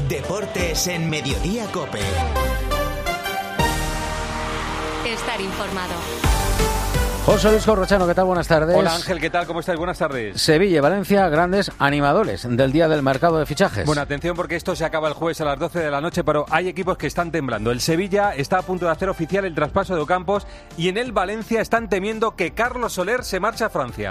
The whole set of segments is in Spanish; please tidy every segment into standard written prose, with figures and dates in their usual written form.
Deportes en Mediodía COPE. Estar informado. José Luis Corrochano, ¿qué tal? Buenas tardes. Hola Ángel, ¿qué tal? ¿Cómo estáis? Buenas tardes. Sevilla y Valencia, grandes animadores del día del mercado de fichajes. Bueno, atención porque esto se acaba el jueves a las 12 de la noche, pero hay equipos que están temblando. El Sevilla está a punto de hacer oficial el traspaso de Ocampos y en el Valencia están temiendo que Carlos Soler se marche a Francia.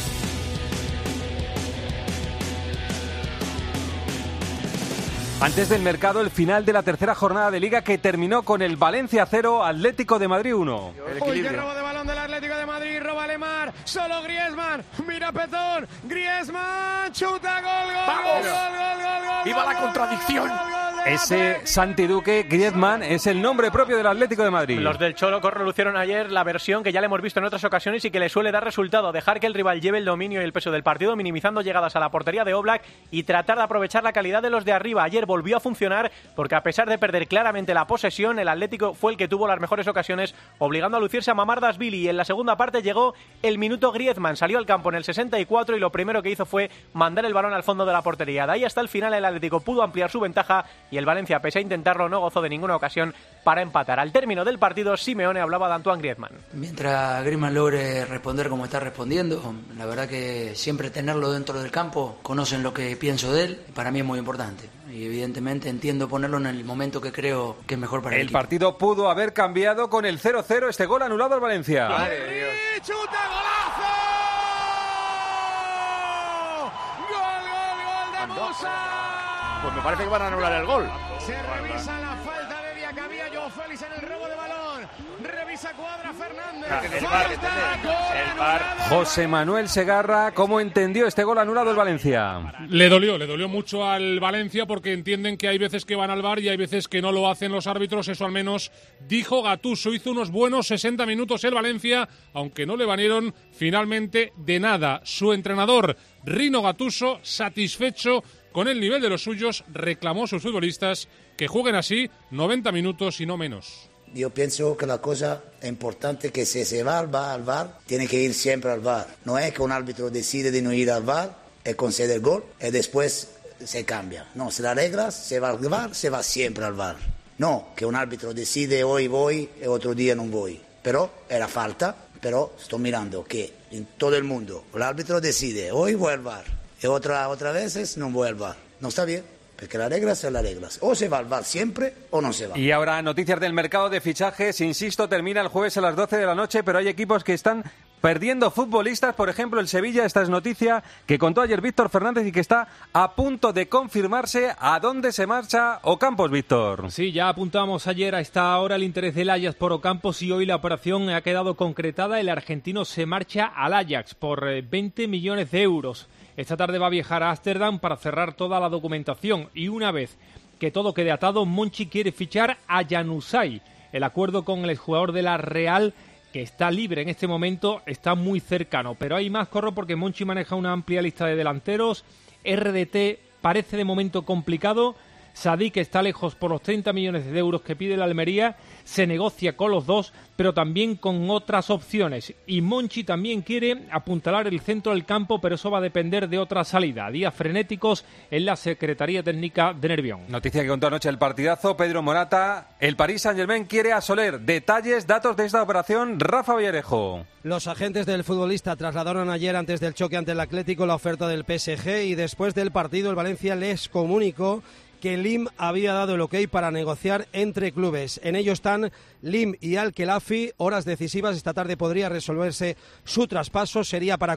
Antes del mercado, el final de la tercera jornada de Liga que terminó con el Valencia 0, Atlético de Madrid 1. Uy, qué robo de balón del Atlético de Madrid, roba Lemar, solo Griezmann, mira Petón, Griezmann, chuta, gol. ¡Viva la contradicción! Ese Santi Duque, Griezmann, es el nombre propio del Atlético de Madrid. Los del Cholo lucieron ayer la versión que ya le hemos visto en otras ocasiones y que le suele dar resultado, dejar que el rival lleve el dominio y el peso del partido, minimizando llegadas a la portería de Oblak y tratar de aprovechar la calidad de los de arriba. Ayer volvió a funcionar porque a pesar de perder claramente la posesión, el Atlético fue el que tuvo las mejores ocasiones, obligando a lucirse a Mamardashvili, y en la segunda parte llegó el minuto Griezmann, salió al campo en el 64 y lo primero que hizo fue mandar el balón al fondo de la portería. De ahí hasta el final el Atlético pudo ampliar su ventaja y el Valencia, pese a intentarlo, no gozó de ninguna ocasión para empatar. Al término del partido, Simeone hablaba de Antoine Griezmann. Mientras Griezmann logre responder como está respondiendo, la verdad que siempre tenerlo dentro del campo, conocen lo que pienso de él, para mí es muy importante. Y evidentemente entiendo ponerlo en el momento que creo que es mejor para el equipo. El partido pudo haber cambiado con el 0-0, este gol anulado al Valencia. ¡Chuta, golazo! ¡Gol de Musa! Pues me parece que van a anular el gol. Se revisa la falta de Diacabí, Joao Félix en el robo de balón. Revisa Cuadra Fernández. El VAR. José Manuel Segarra, ¿cómo entendió este gol anulado el Valencia? Le dolió mucho al Valencia porque entienden que hay veces que van al VAR y hay veces que no lo hacen los árbitros. Eso al menos dijo Gattuso. Hizo unos buenos 60 minutos el Valencia, aunque no le valieron finalmente de nada. Su entrenador, Rino Gattuso, satisfecho con el nivel de los suyos, reclamó a sus futbolistas que jueguen así 90 minutos y no menos. Yo pienso que la cosa importante que si se va al VAR, tiene que ir siempre al VAR. No es que un árbitro decide de no ir al VAR y concede el gol y después se cambia. No, si las reglas se va al VAR, se va siempre al VAR. No, que un árbitro decide hoy voy y otro día no voy. Pero era falta, pero estoy mirando que en todo el mundo el árbitro decide hoy voy al VAR y otras veces no voy al VAR. No está bien. Porque las reglas son las reglas. O se va al VAR siempre o no se va. Y ahora noticias del mercado de fichajes. Insisto, termina el jueves a las 12 de la noche, pero hay equipos que están perdiendo futbolistas. Por ejemplo, el Sevilla, esta es noticia que contó ayer Víctor Fernández y que está a punto de confirmarse a dónde se marcha Ocampos, Víctor. Sí, ya apuntamos ayer a esta hora el interés del Ajax por Ocampos y hoy la operación ha quedado concretada. El argentino se marcha al Ajax por 20 millones de euros. Esta tarde va a viajar a Ámsterdam para cerrar toda la documentación y una vez que todo quede atado, Monchi quiere fichar a Januzaj. El acuerdo con el exjugador de la Real, que está libre en este momento, está muy cercano. Pero hay más, Corro, porque Monchi maneja una amplia lista de delanteros. RDT parece de momento complicado. Sadik está lejos por los 30 millones de euros que pide la Almería. Se negocia con los dos, pero también con otras opciones. Y Monchi también quiere apuntalar el centro del campo, pero eso va a depender de otra salida. Días frenéticos en la Secretaría Técnica de Nervión. Noticia que contó anoche el partidazo, Pedro Morata. El Paris Saint-Germain quiere a Soler. Detalles, datos de esta operación, Rafa Villarejo. Los agentes del futbolista trasladaron ayer antes del choque ante el Atlético la oferta del PSG y después del partido el Valencia les comunicó que Lim había dado el ok para negociar entre clubes. En ello están Lim y Al-Khelafi. Horas decisivas. Esta tarde podría resolverse su traspaso. Sería para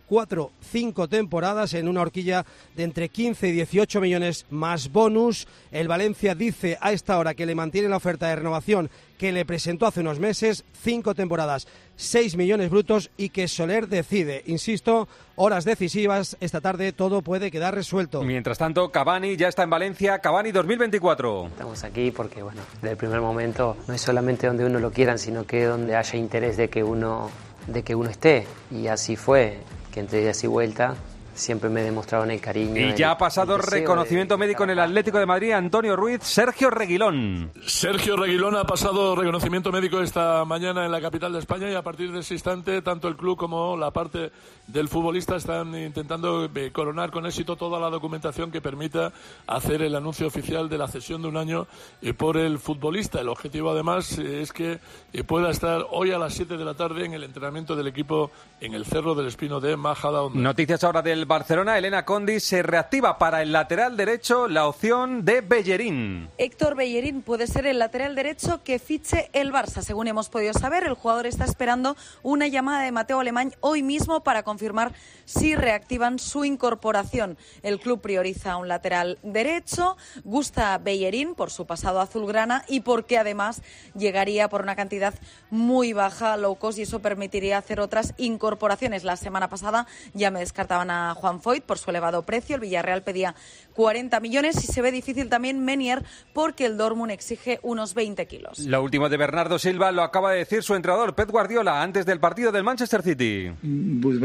4-5 temporadas en una horquilla de entre 15 y 18 millones más bonus. El Valencia dice a esta hora que le mantiene la oferta de renovación que le presentó hace unos meses, 5 temporadas, 6 millones brutos, y que Soler decide. Insisto, horas decisivas, esta tarde todo puede quedar resuelto. Mientras tanto, Cavani ya está en Valencia, Cavani 2024. Estamos aquí porque, bueno, desde el primer momento no es solamente donde uno lo quieran, sino que donde haya interés de que uno esté. Y así fue, que entre idas y vuelta siempre me demostraron el cariño. Y ya ha pasado reconocimiento médico en el Atlético de Madrid, Antonio Ruiz, Sergio Reguilón. Sergio Reguilón ha pasado reconocimiento médico esta mañana en la capital de España y a partir de ese instante tanto el club como la parte del futbolista están intentando coronar con éxito toda la documentación que permita hacer el anuncio oficial de la cesión de un año por el futbolista. El objetivo además es que pueda estar hoy a las 7 de la tarde en el entrenamiento del equipo en el Cerro del Espino de Majadahonda. Noticias ahora del Barcelona. Elena Condi, se reactiva para el lateral derecho la opción de Bellerín. Héctor Bellerín puede ser el lateral derecho que fiche el Barça. Según hemos podido saber, el jugador está esperando una llamada de Mateo Alemany hoy mismo para confirmar si reactivan su incorporación. El club prioriza un lateral derecho, gusta Bellerín por su pasado azulgrana y porque además llegaría por una cantidad muy baja, low cost, y eso permitiría hacer otras incorporaciones. La semana pasada ya me descartaban a Juan Foyt por su elevado precio. El Villarreal pedía 40 millones y se ve difícil también Meunier porque el Dortmund exige unos 20 kilos. Lo último de Bernardo Silva lo acaba de decir su entrenador Pep Guardiola antes del partido del Manchester City. Pues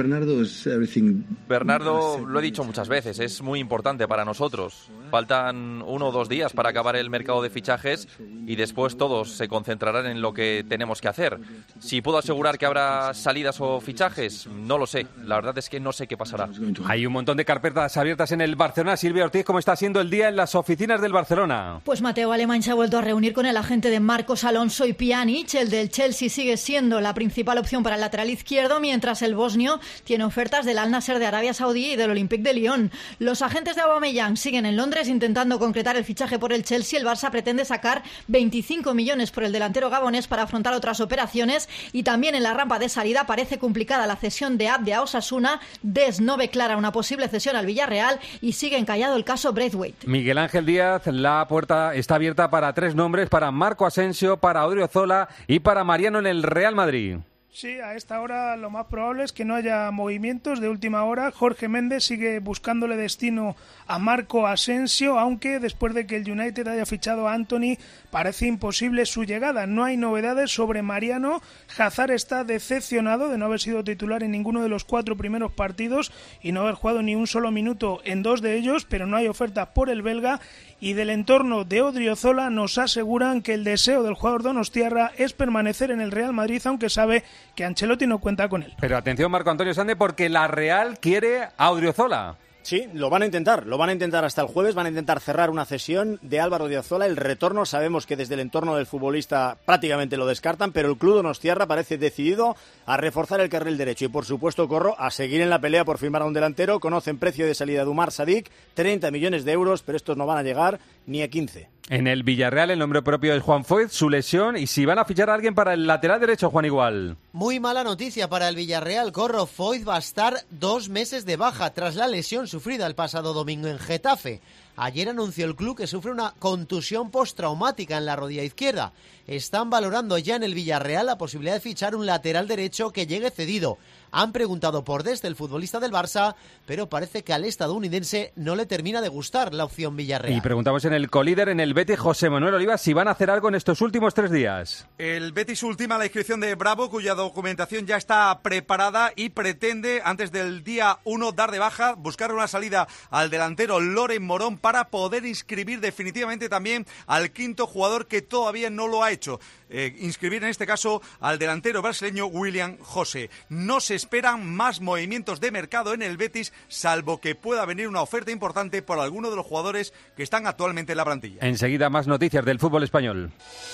Bernardo, lo he dicho muchas veces, es muy importante para nosotros. Faltan 1 o 2 días para acabar el mercado de fichajes y después todos se concentrarán en lo que tenemos que hacer. Si puedo asegurar que habrá salidas o fichajes, no lo sé. La verdad es que no sé qué pasará. Hay un montón de carpetas abiertas en el Barcelona. Silvia Ortiz, ¿cómo está siendo el día en las oficinas del Barcelona? Pues Mateo Alemany se ha vuelto a reunir con el agente de Marcos Alonso y Pjanic. El del Chelsea sigue siendo la principal opción para el lateral izquierdo, mientras el bosnio tiene ofertas del Al Nassr de Arabia Saudí y del Olympique de Lyon. Los agentes de Aubameyang siguen en Londres intentando concretar el fichaje por el Chelsea. El Barça pretende sacar 25 millones por el delantero gabonés para afrontar otras operaciones, y también en la rampa de salida parece complicada la cesión de Abde a Osasuna. Des no ve clara una posible cesión al Villarreal y sigue encallado el caso Braithwaite. Miguel Ángel Díaz, la puerta está abierta para 3 nombres, para Marco Asensio, para Odriozola y para Mariano en el Real Madrid. Sí, a esta hora lo más probable es que no haya movimientos de última hora. Jorge Méndez sigue buscándole destino a Marco Asensio, aunque después de que el United haya fichado a Antony parece imposible su llegada. No hay novedades sobre Mariano. Hazard está decepcionado de no haber sido titular en ninguno de los 4 primeros partidos y no haber jugado ni un solo minuto en 2 de ellos, pero no hay oferta por el belga. Y del entorno de Odriozola nos aseguran que el deseo del jugador donostiarra es permanecer en el Real Madrid, aunque sabe que Ancelotti no cuenta con él. Pero atención, Marco Antonio Sande, porque la Real quiere a Odriozola. Sí, lo van a intentar hasta el jueves, van a intentar cerrar una cesión de Álvaro Odriozola. El retorno, sabemos que desde el entorno del futbolista prácticamente lo descartan, pero el club donostiarra parece decidido a reforzar el carril derecho y por supuesto, Corro, a seguir en la pelea por firmar a un delantero. Conocen precio de salida de Umar Sadik, 30 millones de euros, pero estos no van a llegar ni a 15. En el Villarreal el nombre propio es Juan Foyt, su lesión, y si van a fichar a alguien para el lateral derecho, Juan Igual. Muy mala noticia para el Villarreal, Corro. Foyt va a estar 2 meses de baja tras la lesión sufrida el pasado domingo en Getafe. Ayer anunció el club que sufre una contusión postraumática en la rodilla izquierda. Están valorando ya en el Villarreal la posibilidad de fichar un lateral derecho que llegue cedido. Han preguntado por Dest, el futbolista del Barça, pero parece que al estadounidense no le termina de gustar la opción Villarreal. Y preguntamos en el colíder, en el Betis, José Manuel Olivas, si van a hacer algo en estos últimos 3 días. El Betis ultima la inscripción de Bravo, cuya documentación ya está preparada y pretende, antes del día 1, dar de baja, buscar una salida al delantero Loren Morón para poder inscribir definitivamente también al quinto jugador que todavía no lo ha hecho. Inscribir en este caso al delantero brasileño William José. No se esperan más movimientos de mercado en el Betis, salvo que pueda venir una oferta importante por alguno de los jugadores que están actualmente en la plantilla. Enseguida más noticias del fútbol español.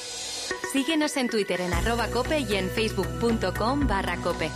Síguenos en Twitter en @cope y en facebook.com/cope.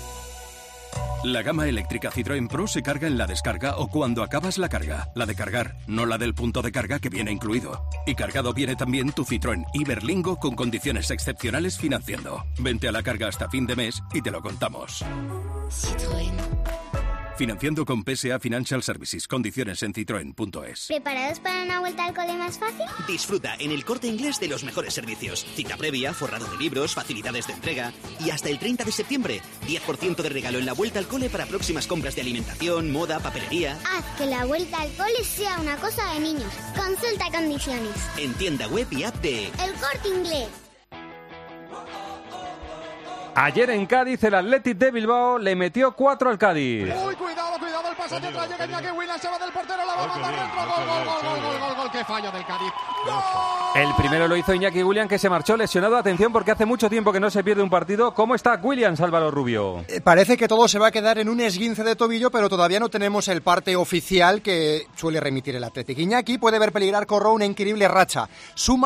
La gama eléctrica Citroën Pro se carga en la descarga o cuando acabas la carga. La de cargar, no la del punto de carga que viene incluido. Y cargado viene también tu Citroën Iberlingo con condiciones excepcionales financiando. Vente a la carga hasta fin de mes y te lo contamos. Citroën. Financiando con PSA Financial Services. Condiciones en citroen.es. ¿Preparados para una vuelta al cole más fácil? Disfruta en el Corte Inglés de los mejores servicios. Cita previa, forrado de libros, facilidades de entrega. Y hasta el 30 de septiembre, 10% de regalo en la vuelta al cole para próximas compras de alimentación, moda, papelería. Haz que la vuelta al cole sea una cosa de niños. Consulta condiciones. En tienda web y app de El Corte Inglés. Ayer en Cádiz el Athletic de Bilbao le metió 4 al Cádiz. Uy, cuidado el pase hacia atrás, llega Iñaki Williams, se va del portero, la va a mandar dentro, gol, qué fallo del Cádiz. ¡Gol! El primero lo hizo Iñaki Williams, que se marchó lesionado. Atención, porque hace mucho tiempo que no se pierde un partido. ¿Cómo está Williams, Álvaro Rubio? Parece que todo se va a quedar en un esguince de tobillo, pero todavía no tenemos el parte oficial que suele remitir el Athletic. Iñaki puede ver peligrar Corro una increíble racha. Suma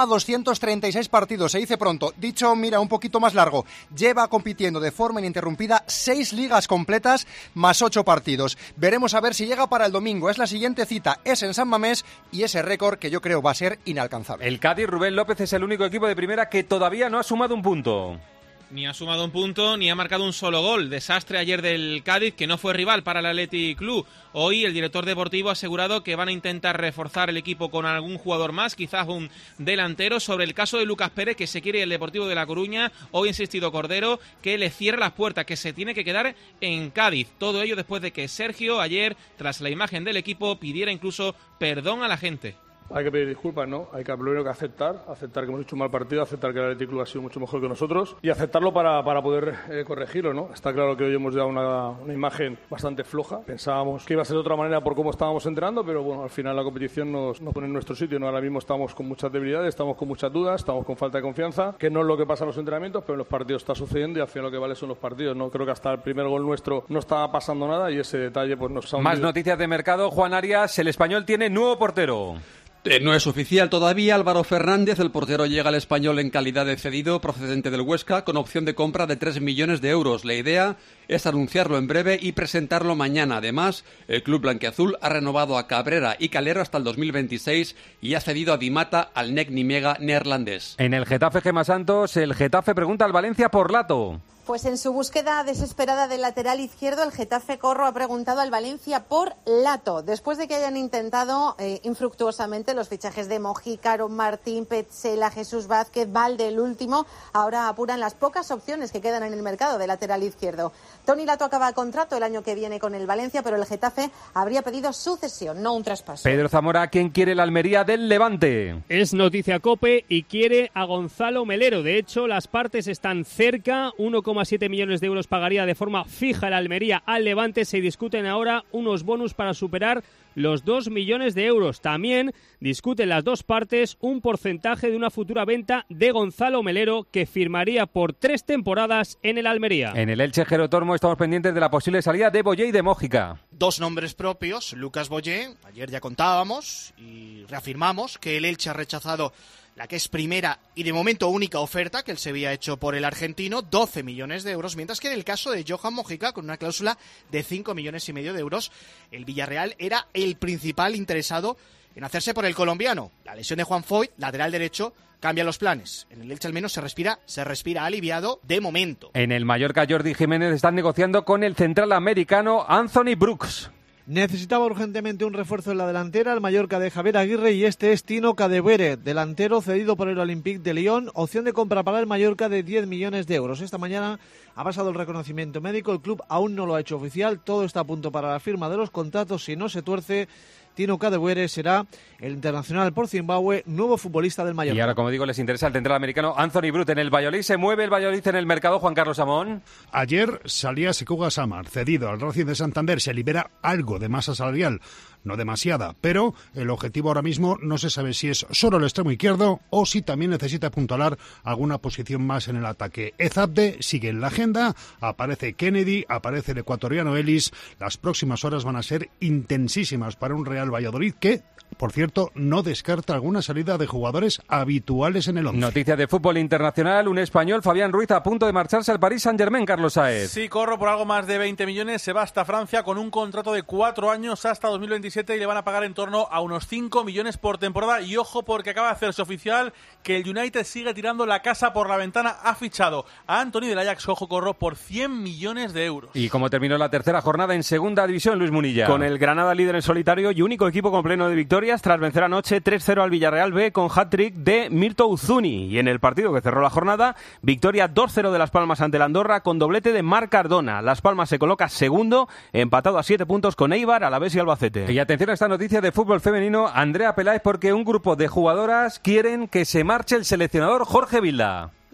236 partidos, se dice pronto. Dicho, mira, un poquito más largo. Lleva compitiendo de forma ininterrumpida 6 ligas completas más 8 partidos. Veremos a ver si llega para el domingo. Es la siguiente cita, es en San Mamés, y ese récord que yo creo va a ser inalcanzable. El Cádiz, Rubén López, es el único equipo de primera que todavía no ha sumado un punto. Ni ha sumado un punto, ni ha marcado un solo gol. Desastre ayer del Cádiz, que no fue rival para el Athletic Club. Hoy el director deportivo ha asegurado que van a intentar reforzar el equipo con algún jugador más, quizás un delantero. Sobre el caso de Lucas Pérez, que se quiere el Deportivo de La Coruña, hoy ha insistido Cordero que le cierra las puertas, que se tiene que quedar en Cádiz. Todo ello después de que Sergio ayer, tras la imagen del equipo, pidiera incluso perdón a la gente. Hay que pedir disculpas, ¿no? Hay que primero que aceptar que hemos hecho un mal partido, aceptar que el Athletic Club ha sido mucho mejor que nosotros y aceptarlo para poder corregirlo, ¿no? Está claro que hoy hemos dado una imagen bastante floja. Pensábamos que iba a ser de otra manera por cómo estábamos entrenando, pero bueno, al final la competición nos pone en nuestro sitio, ¿no? Ahora mismo estamos con muchas debilidades, estamos con muchas dudas, estamos con falta de confianza, que no es lo que pasa en los entrenamientos, pero en los partidos está sucediendo y al final lo que vale son los partidos, ¿no? Creo que hasta el primer gol nuestro no estaba pasando nada y ese detalle pues nos ha hundido. Más noticias de mercado. Juan Arias, el Español tiene nuevo portero. No es oficial todavía. Álvaro Fernández, el portero, llega al Español en calidad de cedido procedente del Huesca con opción de compra de 3 millones de euros. La idea es anunciarlo en breve y presentarlo mañana. Además, el club blanquiazul ha renovado a Cabrera y Calero hasta el 2026 y ha cedido a Di Mata al NEC Nimega neerlandés. En el Getafe, Gemma Santos, el Getafe pregunta al Valencia por Lato. Pues en su búsqueda desesperada del lateral izquierdo, el Getafe Corro ha preguntado al Valencia por Lato. Después de que hayan intentado infructuosamente los fichajes de Mojica, Aaron Martín, Petzela, Jesús Vázquez, Valde, el último, ahora apuran las pocas opciones que quedan en el mercado de lateral izquierdo. Toni Lato acaba contrato el año que viene con el Valencia, pero el Getafe habría pedido su cesión, no un traspaso. Pedro Zamora, ¿quién quiere la Almería del Levante? Es noticia COPE y quiere a Gonzalo Melero. De hecho, las partes están cerca. 1,7 millones de euros pagaría de forma fija el Almería al Levante. Se discuten ahora unos bonus para superar los 2 millones de euros. También discuten las dos partes un porcentaje de una futura venta de Gonzalo Melero, que firmaría por 3 temporadas en el Almería. En el Elche Jero Tormo estamos pendientes de la posible salida de Boyé y de Mójica. Dos nombres propios, Lucas Boyé. Ayer ya contábamos y reafirmamos que el Elche ha rechazado la que es primera y de momento única oferta que el Sevilla ha hecho por el argentino, 12 millones de euros, mientras que en el caso de Johan Mojica, con una cláusula de 5,5 millones de euros, el Villarreal era el principal interesado en hacerse por el colombiano. La lesión de Juan Foyth, lateral derecho, cambia los planes. En el Elche al menos se respira aliviado de momento. En el Mallorca, Jordi Jiménez está negociando con el central americano Anthony Brooks. Necesitaba urgentemente un refuerzo en la delantera el Mallorca de Javier Aguirre y este es Tino Cadevere, delantero cedido por el Olympique de Lyon, opción de compra para el Mallorca de 10 millones de euros. Esta mañana ha pasado el reconocimiento médico, el club aún no lo ha hecho oficial, todo está a punto para la firma de los contratos. Si no se tuerce, Tino Cadevere será el internacional por Zimbabue, nuevo futbolista del Mallorca. Y ahora, como digo, les interesa el central americano Anthony Brut en el Valladolid. ¿Se mueve el Valladolid en el mercado, Juan Carlos Amón? Ayer salía Sekuga Samar, cedido al Racing de Santander. Se libera algo de masa salarial, no demasiada, pero el objetivo ahora mismo no se sabe si es solo el extremo izquierdo o si también necesita apuntalar alguna posición más en el ataque. Ezabde sigue en la agenda, aparece Kennedy, aparece el ecuatoriano Ellis. Las próximas horas van a ser intensísimas para un Real Valladolid que, por cierto, no descarta alguna salida de jugadores habituales en el once. Noticias de fútbol internacional, un español, Fabián Ruiz, a punto de marcharse al Paris Saint-Germain, Carlos Sáez. Sí, Corro, por algo más de 20 millones, se va hasta Francia con un contrato de 4 años hasta 2027 y le van a pagar en torno a unos 5 millones por temporada. Y ojo, porque acaba de hacerse oficial que el United sigue tirando la casa por la ventana. Ha fichado a Anthony del Ajax, ojo, Corro, por 100 millones de euros. ¿Y cómo terminó la tercera jornada en segunda división, Luis Munilla? Con el Granada líder en solitario y único equipo con pleno de victorias tras vencer anoche 3-0 al Villarreal B con hat-trick de Mirto Uzuni. Y en el partido que cerró la jornada, victoria 2-0 de Las Palmas ante el Andorra con doblete de Marc Cardona. Las Palmas se coloca segundo, empatado a 7 puntos con Eibar, Alavés y Albacete. Y atención a esta noticia de fútbol femenino, Andrea Peláez, porque un grupo de jugadoras quieren que se marche el seleccionador Jorge Vilda.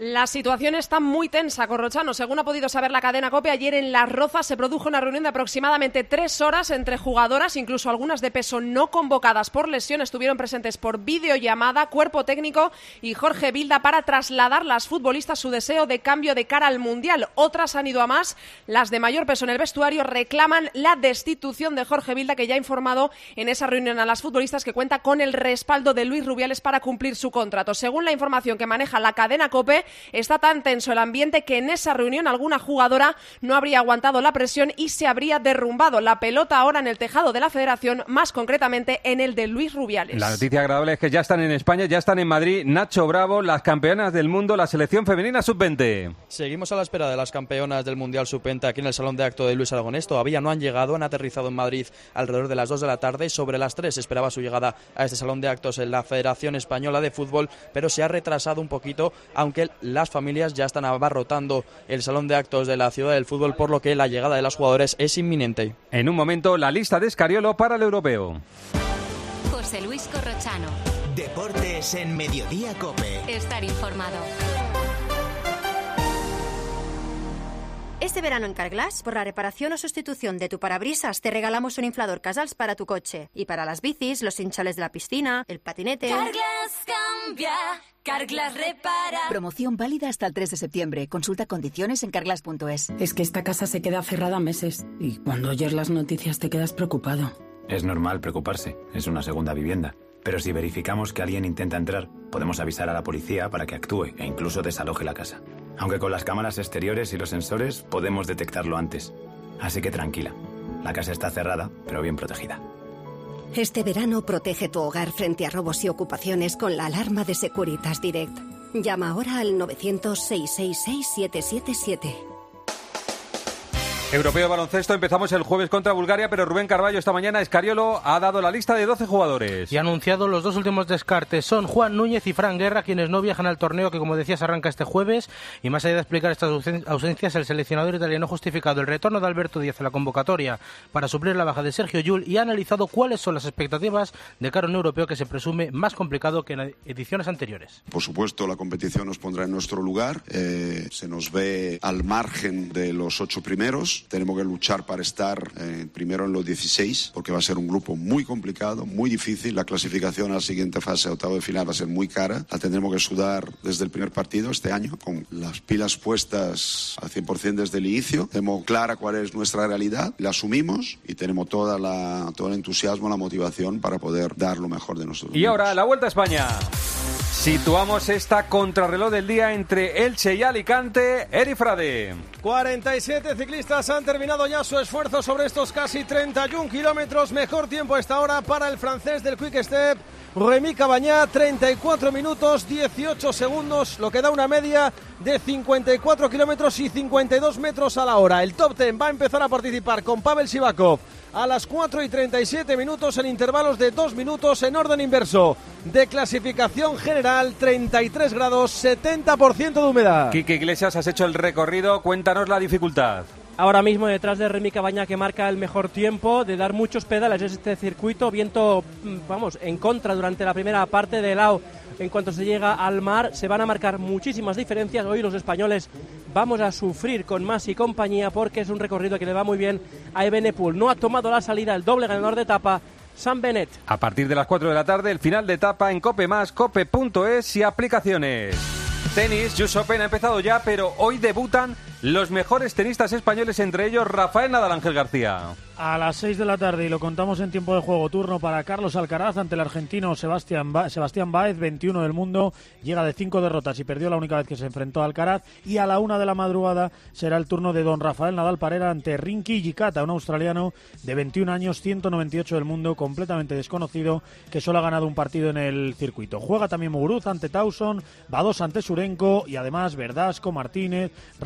La situación está muy tensa, Corrochano. Según ha podido saber la cadena COPE, ayer en Las Rozas se produjo una reunión de aproximadamente 3 horas entre jugadoras, incluso algunas de peso no convocadas por lesión. Estuvieron presentes por videollamada, cuerpo técnico y Jorge Vilda para trasladar a las futbolistas su deseo de cambio de cara al Mundial. Otras han ido a más. Las de mayor peso en el vestuario reclaman la destitución de Jorge Vilda, que ya ha informado en esa reunión a las futbolistas que cuenta con el respaldo de Luis Rubiales para cumplir su contrato. Según la información que maneja la cadena COPE, está tan tenso el ambiente que en esa reunión alguna jugadora no habría aguantado la presión y se habría derrumbado. La pelota ahora en el tejado de la Federación, más concretamente en el de Luis Rubiales. La noticia agradable es que ya están en España, ya están en Madrid. Nacho Bravo, las campeonas del mundo, la selección femenina sub-20. Seguimos a la espera de las campeonas del Mundial sub-20 aquí en el Salón de Acto de Luis Aragonés. Todavía no han llegado, han aterrizado en Madrid alrededor de las 2 de la tarde. Sobre las 3 esperaba su llegada a este Salón de Actos en la Federación Española de Fútbol, pero se ha retrasado un poquito, aunque las familias ya están abarrotando el Salón de Actos de la Ciudad del Fútbol, por lo que la llegada de las jugadoras es inminente. En un momento, la lista de Escariolo para el Europeo. José Luis Corrochano. Deportes en Mediodía COPE. Estar informado. Este verano en Carglass, por la reparación o sustitución de tu parabrisas, te regalamos un inflador Casals para tu coche. Y para las bicis, los hinchales de la piscina, el patinete... Carglass cambia, Carglass repara. Promoción válida hasta el 3 de septiembre. Consulta condiciones en carglass.es. Es que esta casa se queda cerrada meses y cuando oyes las noticias te quedas preocupado. Es normal preocuparse, es una segunda vivienda. Pero si verificamos que alguien intenta entrar, podemos avisar a la policía para que actúe e incluso desaloje la casa. Aunque con las cámaras exteriores y los sensores podemos detectarlo antes. Así que tranquila, la casa está cerrada, pero bien protegida. Este verano protege tu hogar frente a robos y ocupaciones con la alarma de Securitas Direct. Llama ahora al 900-666-777. Europeo de baloncesto, empezamos el jueves contra Bulgaria, pero Rubén Carballo esta mañana, Escariolo, ha dado la lista de 12 jugadores. Y ha anunciado los 2 últimos descartes. Son Juan Núñez y Fran Guerra, quienes no viajan al torneo que, como decías, arranca este jueves. Y más allá de explicar estas ausencias, el seleccionador italiano ha justificado el retorno de Alberto Díaz a la convocatoria para suplir la baja de Sergio Llull y ha analizado cuáles son las expectativas de cara a un europeo que se presume más complicado que en ediciones anteriores. Por supuesto, la competición nos pondrá en nuestro lugar. Se nos ve al margen de los 8 primeros. Tenemos que luchar para estar primero en los 16, porque va a ser un grupo muy complicado, muy difícil. La clasificación a la siguiente fase, octavo de final, va a ser muy cara. La tendremos que sudar desde el primer partido este año, con las pilas puestas al 100% desde el inicio. Tenemos clara cuál es nuestra realidad, la asumimos y tenemos todo el entusiasmo, la motivación para poder dar lo mejor de nosotros. Y ahora, la Vuelta a España. Situamos esta contrarreloj del día entre Elche y Alicante. Eri Frade. 47 ciclistas han terminado ya su esfuerzo sobre estos casi 31 kilómetros. Mejor tiempo a esta hora para el francés del Quick Step, Rémi Cavagna, 34 minutos 18 segundos, lo que da una media de 54 kilómetros y 52 metros a la hora. El top 10 va a empezar a participar con Pavel Sivakov a las 4 y 37 minutos en intervalos de 2 minutos en orden inverso. De clasificación general, 33 grados, 70% de humedad. Quique Iglesias, has hecho el recorrido, cuéntanos la dificultad. Ahora mismo detrás de Rémi Cavagna, que marca el mejor tiempo, de dar muchos pedales en este circuito, viento, en contra durante la primera parte de lado. En cuanto se llega al mar, se van a marcar muchísimas diferencias. Hoy los españoles vamos a sufrir con Mas y compañía, porque es un recorrido que le va muy bien a Evenepoel. No ha tomado la salida el doble ganador de etapa, Sam Bennett. A partir de las 4 de la tarde, el final de etapa en Cope+, cope.es y aplicaciones. Tenis, US Open ha empezado ya, pero hoy debutan los mejores tenistas españoles, entre ellos Rafael Nadal, Ángel García. A las 6 de la tarde, y lo contamos en tiempo de juego, turno para Carlos Alcaraz ante el argentino Sebastián Báez, 21 del mundo, llega de 5 derrotas y perdió la única vez que se enfrentó a Alcaraz, y a la 1 de la madrugada será el turno de don Rafael Nadal Parera ante Rinky Jikata, un australiano de 21 años, 198 del mundo, completamente desconocido, que solo ha ganado un partido en el circuito. Juega también Muguruza ante Tauson, Badosa ante Surenko, y además Verdasco, Martínez, Ramos, Munar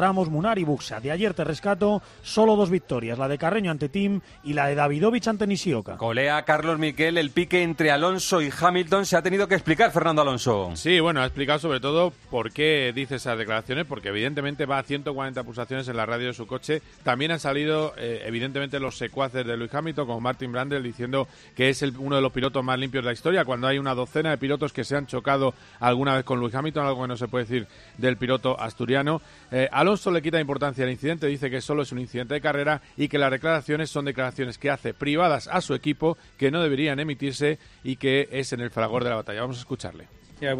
Munari Buxa. De ayer te rescato solo 2 victorias, la de Carreño ante Tim y la de Davidovich ante Nishioka. Colea Carlos Miquel, el pique entre Alonso y Hamilton se ha tenido que explicar Fernando Alonso. Sí, bueno, ha explicado sobre todo por qué dice esas declaraciones, porque evidentemente va a 140 pulsaciones en la radio de su coche. También han salido evidentemente los secuaces de Lewis Hamilton, como Martin Brundle, diciendo que es uno de los pilotos más limpios de la historia, cuando hay una docena de pilotos que se han chocado alguna vez con Lewis Hamilton, algo que no se puede decir del piloto asturiano. Alonso le quita importancia al incidente, dice que solo es un incidente de carrera y que las declaraciones son declaraciones que hace privadas a su equipo, que no deberían emitirse y que es en el fragor de la batalla. Vamos a escucharle.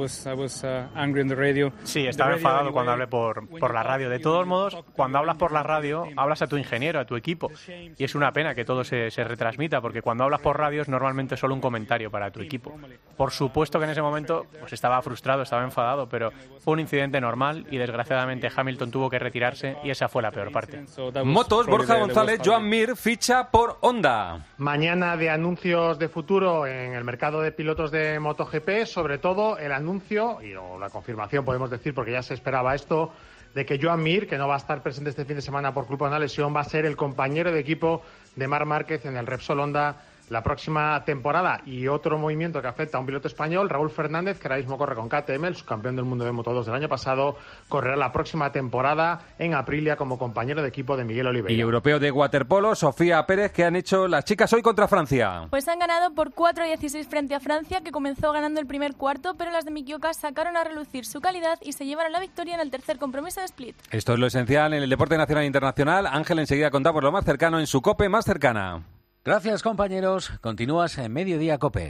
Sí, estaba enfadado cuando hablé por la radio. De todos modos, cuando hablas por la radio, hablas a tu ingeniero, a tu equipo. Y es una pena que todo se retransmita, porque cuando hablas por radio es normalmente solo un comentario para tu equipo. Por supuesto que en ese momento pues estaba frustrado, estaba enfadado, pero fue un incidente normal y desgraciadamente Hamilton tuvo que retirarse y esa fue la peor parte. Motos, Borja González, Joan Mir ficha por Honda. Mañana de anuncios de futuro en el mercado de pilotos de MotoGP, sobre todo el anuncio, y la confirmación podemos decir, porque ya se esperaba esto, de que Joan Mir, que no va a estar presente este fin de semana por culpa de una lesión, va a ser el compañero de equipo de Marc Márquez en el Repsol Honda la próxima temporada. Y otro movimiento que afecta a un piloto español, Raúl Fernández, que ahora mismo corre con KTM, el subcampeón del mundo de Moto2 del año pasado, correrá la próxima temporada en Aprilia como compañero de equipo de Miguel Oliveira. Y europeo de waterpolo, Sofía Pérez, ¿qué han hecho las chicas hoy contra Francia? Pues han ganado por 4-16 frente a Francia, que comenzó ganando el primer cuarto, pero las de Mikioka sacaron a relucir su calidad y se llevaron la victoria en el tercer compromiso de Split. Esto es lo esencial en el deporte nacional e internacional. Ángel, enseguida contamos lo más cercano en su COPE más cercana. Gracias, compañeros. Continúas en Mediodía COPE.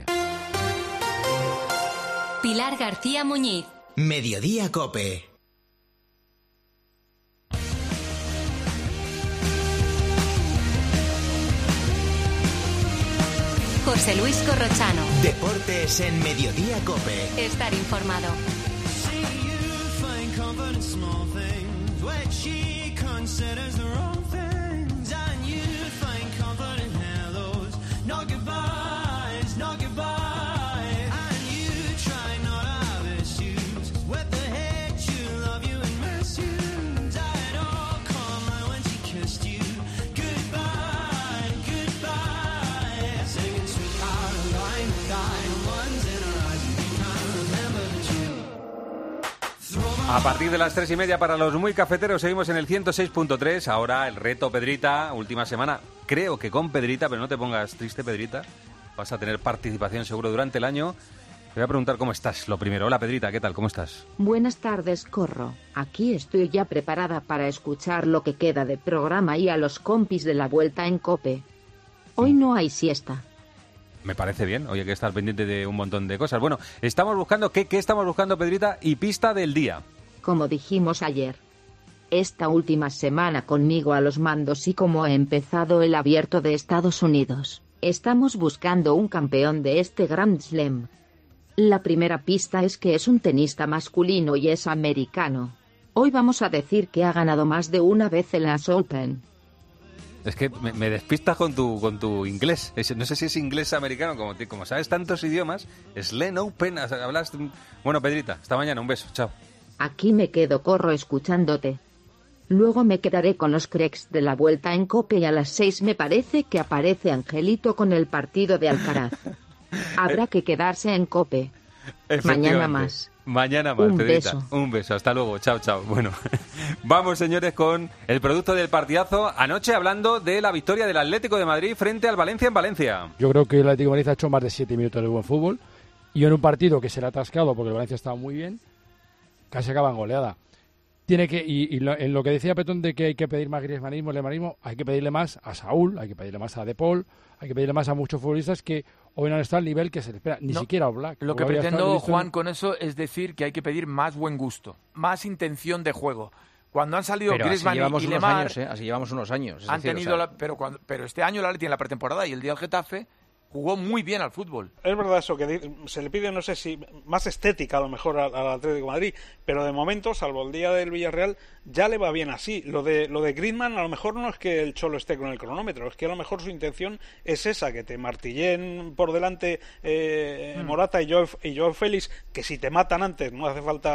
Pilar García Muñiz. Mediodía COPE. José Luis Corrochano. Deportes en Mediodía COPE. Estar informado. A partir de las 3:30 para los muy cafeteros seguimos en el 106.3. Ahora el reto Pedrita, última semana, creo que con Pedrita, pero no te pongas triste, Pedrita. Vas a tener participación seguro durante el año. Te voy a preguntar cómo estás. Lo primero, hola Pedrita, ¿qué tal? ¿Cómo estás? Buenas tardes, Corro. Aquí estoy ya preparada para escuchar lo que queda de programa y a los compis de la vuelta en COPE. Hoy no hay siesta. Me parece bien, hoy hay que estar pendiente de un montón de cosas. Bueno, estamos buscando, ¿qué estamos buscando, Pedrita? Y pista del día. Como dijimos ayer, esta última semana conmigo a los mandos y como ha empezado el Abierto de Estados Unidos, estamos buscando un campeón de este Grand Slam. La primera pista es que es un tenista masculino y es americano. Hoy vamos a decir que ha ganado más de una vez en las Open. Es que me despistas con tu inglés. No sé si es inglés americano, como sabes tantos idiomas. Slam Open, hablas... Bueno, Pedrita, hasta mañana, un beso, chao. Aquí me quedo, Corro, escuchándote. Luego me quedaré con los cracks de la vuelta en COPE y a las 6 me parece que aparece Angelito con el partido de Alcaraz. Habrá que quedarse en COPE. Mañana más. Mañana más, Pedrita. Beso. Un beso, hasta luego, chao, chao. Bueno, vamos, señores, con el producto del partidazo. Anoche hablando de la victoria del Atlético de Madrid frente al Valencia en Valencia. Yo creo que el Atlético de Madrid ha hecho más de 7 minutos de buen fútbol y en un partido que se le ha atascado porque el Valencia estaba muy bien, casi acaba en goleada. En lo que decía Petón de que hay que pedir más griezmannismo, lemanismo, hay que pedirle más a Saúl, hay que pedirle más a De Paul, hay que pedirle más a muchos futbolistas que hoy no han estado al nivel que se le espera, ni siquiera a Oblak. Lo que pretendo, Juan, con eso es decir que hay que pedir más buen gusto, más intención de juego. Cuando han salido Griezmann y Lemar... Así llevamos unos años. Han tenido pero este año la Leti en la pretemporada y el día del Getafe jugó muy bien al fútbol. Es verdad eso, que se le pide, no sé si más estética a lo mejor al Atlético de Madrid, pero de momento, salvo el día del Villarreal, ya le va bien así. Lo de Griezmann a lo mejor no es que el Cholo esté con el cronómetro, es que a lo mejor su intención es esa, que te martillen por delante Morata y Joao Félix, que si te matan antes no hace falta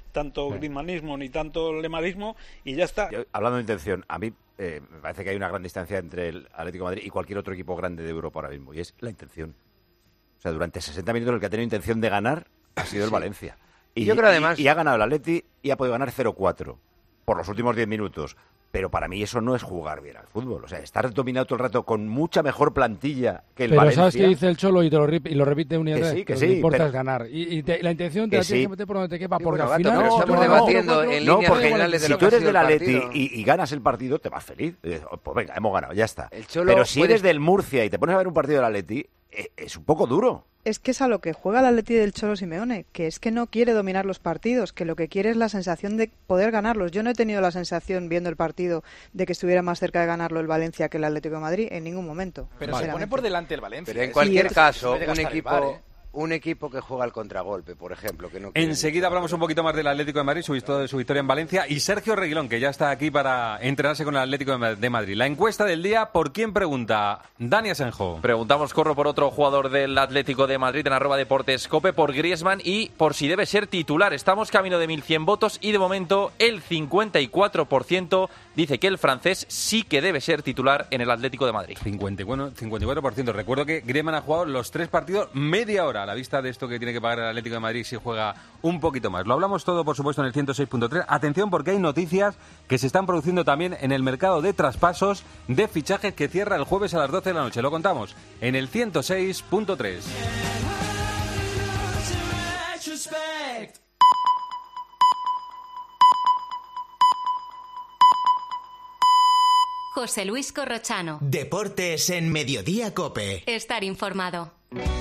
tanto griezmannismo ni tanto lemarismo, y ya está. Hablando de intención, a mí me parece que hay una gran distancia entre el Atlético de Madrid y cualquier otro equipo grande de Europa ahora mismo, y es la intención. O sea, durante 60 minutos el que ha tenido intención de ganar ha sido el Valencia. Y yo creo además... y ha ganado el Atleti y ha podido ganar 0-4 por los últimos 10 minutos. Pero para mí eso no es jugar bien al fútbol. O sea, estar dominado todo el rato con mucha mejor plantilla que el Valencia. Pero ¿sabes qué dice el Cholo? Y lo repite una y otra vez. Que lo que importa es ganar. Y la intención te la tienes que meter por donde te quepa. Porque al final... estamos debatiendo en líneas generales de lo que ha sido el partido. Si tú eres del Atleti y ganas el partido, te vas feliz. Pues venga, hemos ganado, ya está. Pero si eres del Murcia y te pones a ver un partido del Atleti, es un poco duro. Es que es a lo que juega el Atleti del Cholo Simeone, que es que no quiere dominar los partidos, que lo que quiere es la sensación de poder ganarlos. Yo no he tenido la sensación, viendo el partido, de que estuviera más cerca de ganarlo el Valencia que el Atlético de Madrid en ningún momento. Pero se pone por delante el Valencia. Pero en cualquier caso, un equipo que juega al contragolpe, por ejemplo. Que no enseguida hablamos un poquito más del Atlético de Madrid, su victoria en Valencia, y Sergio Reguilón, que ya está aquí para entrenarse con el Atlético de Madrid. La encuesta del día, ¿por quién pregunta? Dani Asenjo. Preguntamos, corro, por otro jugador del Atlético de Madrid en @deportescope, por Griezmann, y por si debe ser titular. Estamos camino de 1.100 votos y de momento el 54% dice que el francés sí que debe ser titular en el Atlético de Madrid. 54%. Recuerdo que Griezmann ha jugado los 3 partidos media hora, a la vista de esto que tiene que pagar el Atlético de Madrid si juega un poquito más. Lo hablamos todo, por supuesto, en el 106.3. Atención, porque hay noticias que se están produciendo también en el mercado de traspasos, de fichajes, que cierra el jueves a las 12 de la noche. Lo contamos en el 106.3. José Luis Corrochano. Deportes en Mediodía COPE. Estar informado.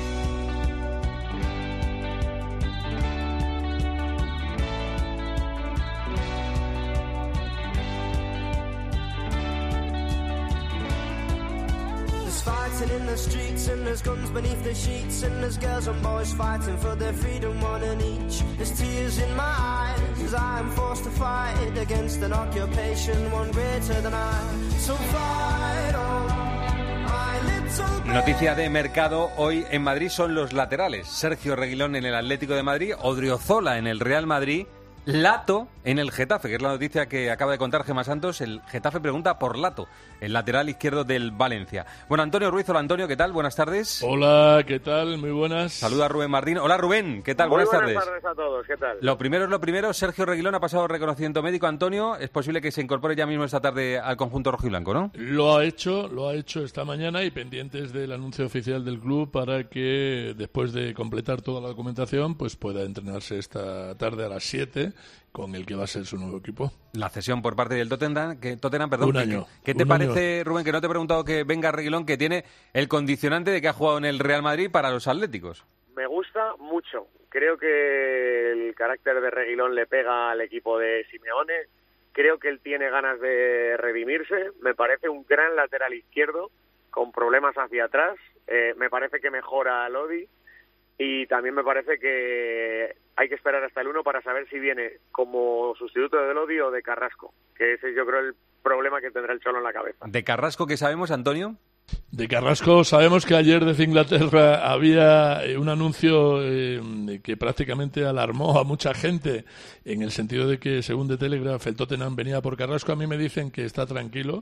Fighting in the streets and there's guns beneath the sheets and there's girls and boys fighting for their freedom, one and each. There's tears in my eyes as I am forced to fight against an occupation one greater than I. So fight on, my little... Noticia de mercado hoy en Madrid son los laterales. Sergio Reguilón en el Atlético de Madrid, Odriozola en el Real Madrid, Lato en el Getafe, que es la noticia que acaba de contar Gemma Santos. El Getafe pregunta por Lato, el lateral izquierdo del Valencia. Bueno, Antonio Ruiz, hola Antonio, ¿qué tal? Buenas tardes. Hola, ¿qué tal? Muy buenas. Saluda a Rubén Martín. Hola Rubén, ¿qué tal? Buenas tardes. Buenas tardes a todos, ¿qué tal? Lo primero es lo primero, Sergio Reguilón ha pasado reconocimiento médico. Antonio, es posible que se incorpore ya mismo esta tarde al conjunto rojiblanco, ¿no? Lo ha hecho esta mañana y pendientes del anuncio oficial del club para que después de completar toda la documentación pues pueda entrenarse esta tarde a las 7 con el que va a ser su nuevo equipo. La cesión por parte del Tottenham, Un año. ¿Qué te parece, Rubén, que no te he preguntado que venga Reguilón, que tiene el condicionante de que ha jugado en el Real Madrid para los atléticos? Me gusta mucho. Creo que el carácter de Reguilón le pega al equipo de Simeone. Creo que él tiene ganas de redimirse. Me parece un gran lateral izquierdo con problemas hacia atrás. Me parece que mejora a Lodi. Y también me parece que hay que esperar hasta el 1 para saber si viene como sustituto de Lodi o de Carrasco, que ese es, yo creo, el problema que tendrá el Cholo en la cabeza. ¿De Carrasco qué sabemos, Antonio? De Carrasco sabemos que ayer desde Inglaterra había un anuncio que prácticamente alarmó a mucha gente, en el sentido de que, según The Telegraph, el Tottenham venía por Carrasco. A mí me dicen que está tranquilo.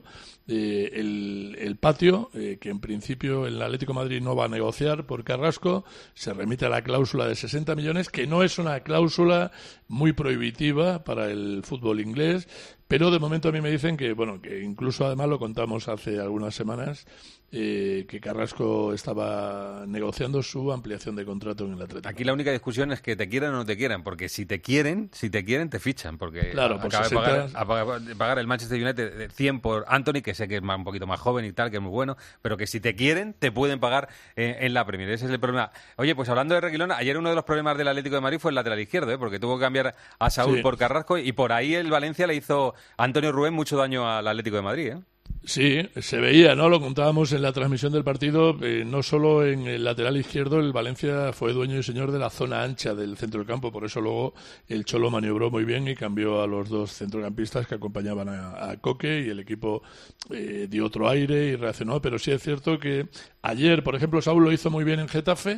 El Patio, que en principio el Atlético de Madrid no va a negociar por Carrasco, se remite a la cláusula de 60 millones, que no es una cláusula muy prohibitiva para el fútbol inglés. Pero de momento a mí me dicen que, bueno, que incluso además lo contamos hace algunas semanas, que Carrasco estaba negociando su ampliación de contrato en el Atlético. Aquí la única discusión es que te quieran o no te quieran, porque si te quieren, te fichan, porque claro, acaba de pagar el Manchester United 100 por Anthony, que sé que es un poquito más joven y tal, que es muy bueno, pero que si te quieren, te pueden pagar en la Premier. Ese es el problema. Oye, pues hablando de Reguilón, ayer uno de los problemas del Atlético de Madrid fue el lateral izquierdo, porque tuvo que cambiar a Saúl por Carrasco, y por ahí el Valencia le hizo a Antonio Rubén mucho daño al Atlético de Madrid, ¿eh? Sí, se veía, ¿no? Lo contábamos en la transmisión del partido. No solo en el lateral izquierdo, el Valencia fue dueño y señor de la zona ancha del centro del campo. Por eso luego el Cholo maniobró muy bien y cambió a los dos centrocampistas que acompañaban a Coque, y el equipo dio otro aire y reaccionó. Pero sí es cierto que ayer, por ejemplo, Saúl lo hizo muy bien en Getafe,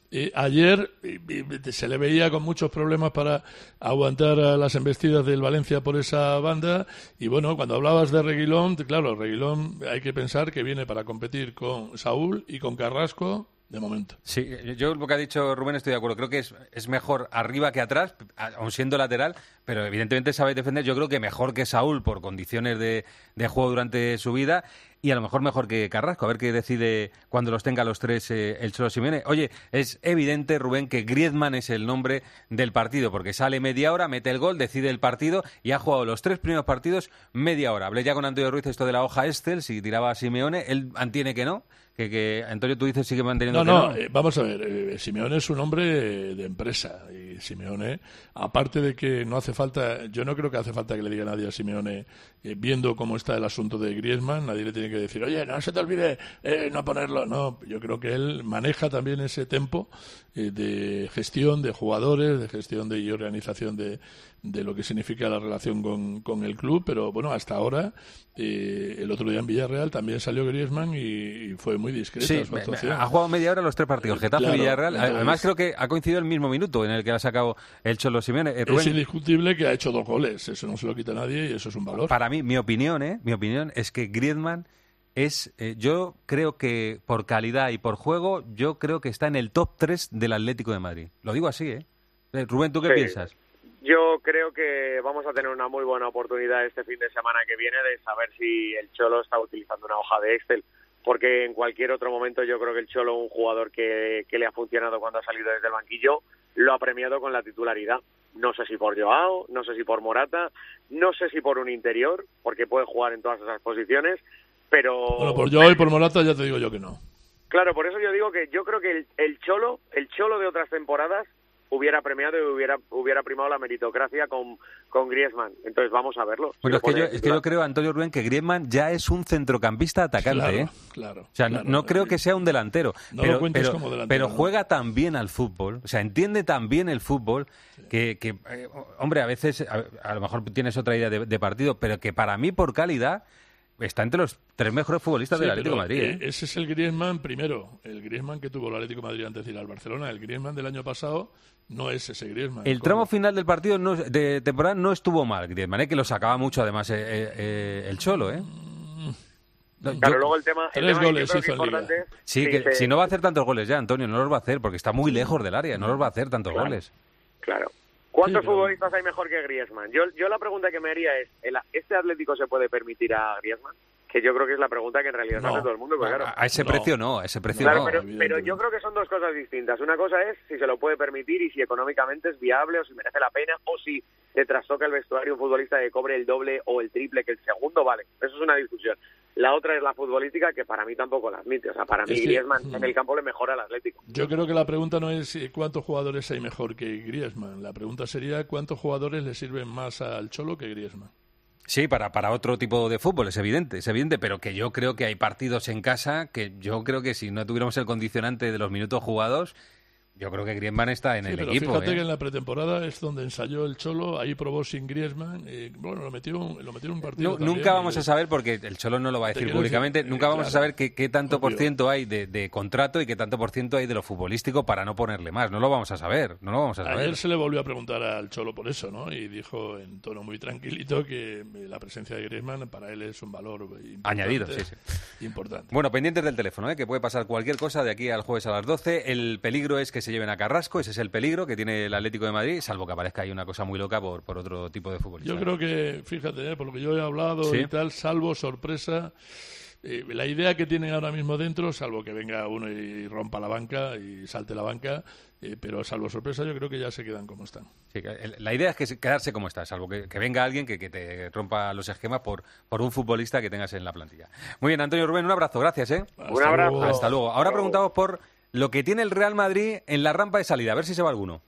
Ayer se le veía con muchos problemas para aguantar a las embestidas del Valencia por esa banda. Y bueno, cuando hablabas de Reguilón, claro, Reguilón hay que pensar que viene para competir con Saúl y con Carrasco. De momento. Sí, yo lo que ha dicho Rubén estoy de acuerdo. Creo que es mejor arriba que atrás, aun siendo lateral, pero evidentemente sabe defender. Yo creo que mejor que Saúl por condiciones de juego durante su vida y a lo mejor que Carrasco. A ver qué decide cuando los tenga los tres el Cholo Simeone. Oye, es evidente, Rubén, que Griezmann es el nombre del partido porque sale media hora, mete el gol, decide el partido y ha jugado los 3 primeros partidos media hora. Hablé ya con Antonio Ruiz esto de la hoja Excel, si tiraba a Simeone, él mantiene que no. Que Antonio, tú dices sigue manteniendo no. Vamos a ver, Simeone es un hombre de empresa y Simeone, aparte de que no hace falta, yo no creo que hace falta que le diga nadie a Simeone, viendo cómo está el asunto de Griezmann, nadie le tiene que decir, oye, no se te olvide no ponerlo, no, yo creo que él maneja también ese tempo de gestión de jugadores, de gestión y organización de lo que significa la relación con el club, pero bueno, hasta ahora, el otro día en Villarreal también salió Griezmann y fue muy discreta su actuación. Ha jugado media hora los 3 partidos, Getafe, claro, Villarreal, además creo que ha coincidido el mismo minuto en el que ha sacado el Cholo Simeone. Es indiscutible que ha hecho 2 goles, eso no se lo quita a nadie y eso es un valor. Para mí, mi opinión es que Griezmann yo creo que por calidad y por juego, yo creo que está en el top 3 del Atlético de Madrid. Lo digo así, Rubén, ¿tú qué piensas? Yo creo que vamos a tener una muy buena oportunidad este fin de semana que viene de saber si el Cholo está utilizando una hoja de Excel, porque en cualquier otro momento yo creo que el Cholo, un jugador que le ha funcionado cuando ha salido desde el banquillo, lo ha premiado con la titularidad. No sé si por Joao, no sé si por Morata, no sé si por un interior, porque puede jugar en todas esas posiciones, pero... Bueno, por Joao y por Morata ya te digo yo que no. Claro, por eso yo digo que yo creo que el Cholo de otras temporadas hubiera premiado y hubiera primado la meritocracia con Griezmann. Entonces vamos a verlo. Bueno, es que yo creo, Antonio Rubén, que Griezmann ya es un centrocampista atacante. Claro. O sea, no creo que sea un delantero. No lo cuentes como delantero. Pero juega tan bien al fútbol, o sea, entiende tan bien el fútbol que hombre, a veces a lo mejor tienes otra idea de partido, pero que para mí por calidad está entre los 3 mejores futbolistas del Atlético de Madrid. Ese es el Griezmann primero, el Griezmann que tuvo el Atlético de Madrid antes de ir al Barcelona. El Griezmann del año pasado no es ese Griezmann. El tramo final del partido de temporada no estuvo mal, Griezmann, que lo sacaba mucho además el Cholo, Claro, luego el tema 3 goles hizo en Liga. Sí, que si no va a hacer tantos goles ya, Antonio, no los va a hacer porque está muy lejos del área, no los va a hacer tantos goles. Claro. ¿Cuántos futbolistas hay mejor que Griezmann? Yo la pregunta que me haría es, ¿este Atlético se puede permitir a Griezmann? Que yo creo que es la pregunta que en realidad hace todo el mundo. Claro. A ese precio no, a ese precio claro, no. Pero yo creo que son 2 cosas distintas. Una cosa es si se lo puede permitir y si económicamente es viable o si merece la pena o si te trastoca el vestuario un futbolista que cobre el doble o el triple que el segundo, vale. Eso es una discusión. La otra es la futbolística, que para mí tampoco la admite. O sea, para mí Griezmann en el campo le mejora al Atlético. Yo creo que la pregunta no es cuántos jugadores hay mejor que Griezmann. La pregunta sería cuántos jugadores le sirven más al Cholo que Griezmann. Sí, para otro tipo de fútbol, es evidente, pero que yo creo que hay partidos en casa que yo creo que si no tuviéramos el condicionante de los minutos jugados, yo creo que Griezmann está en el equipo. Fíjate que en la pretemporada es donde ensayó el Cholo, ahí probó sin Griezmann, bueno, lo metió en un partido. Nunca vamos a saber, porque el Cholo no lo va a decir públicamente, nunca vamos a saber qué tanto por ciento hay de contrato y qué tanto por ciento hay de lo futbolístico para no ponerle más. No lo vamos a saber, Ayer se le volvió a preguntar al Cholo por eso, ¿no? Y dijo en tono muy tranquilito que la presencia de Griezmann para él es un valor añadido, importante. Bueno, pendientes del teléfono, que puede pasar cualquier cosa de aquí al jueves a las 12. El peligro es que se lleven a Carrasco, ese es el peligro que tiene el Atlético de Madrid, salvo que aparezca ahí una cosa muy loca por otro tipo de futbolista. Yo creo que, fíjate, por lo que yo he hablado y tal, salvo sorpresa, la idea que tienen ahora mismo dentro, salvo que venga uno y rompa la banca y salte la banca, pero salvo sorpresa yo creo que ya se quedan como están. Sí, la idea es quedarse como está, salvo que venga alguien que te rompa los esquemas por un futbolista que tengas en la plantilla. Muy bien, Antonio Rubén, un abrazo, gracias. Un abrazo. Hasta luego. Ahora preguntamos por lo que tiene el Real Madrid en la rampa de salida, a ver si se va alguno.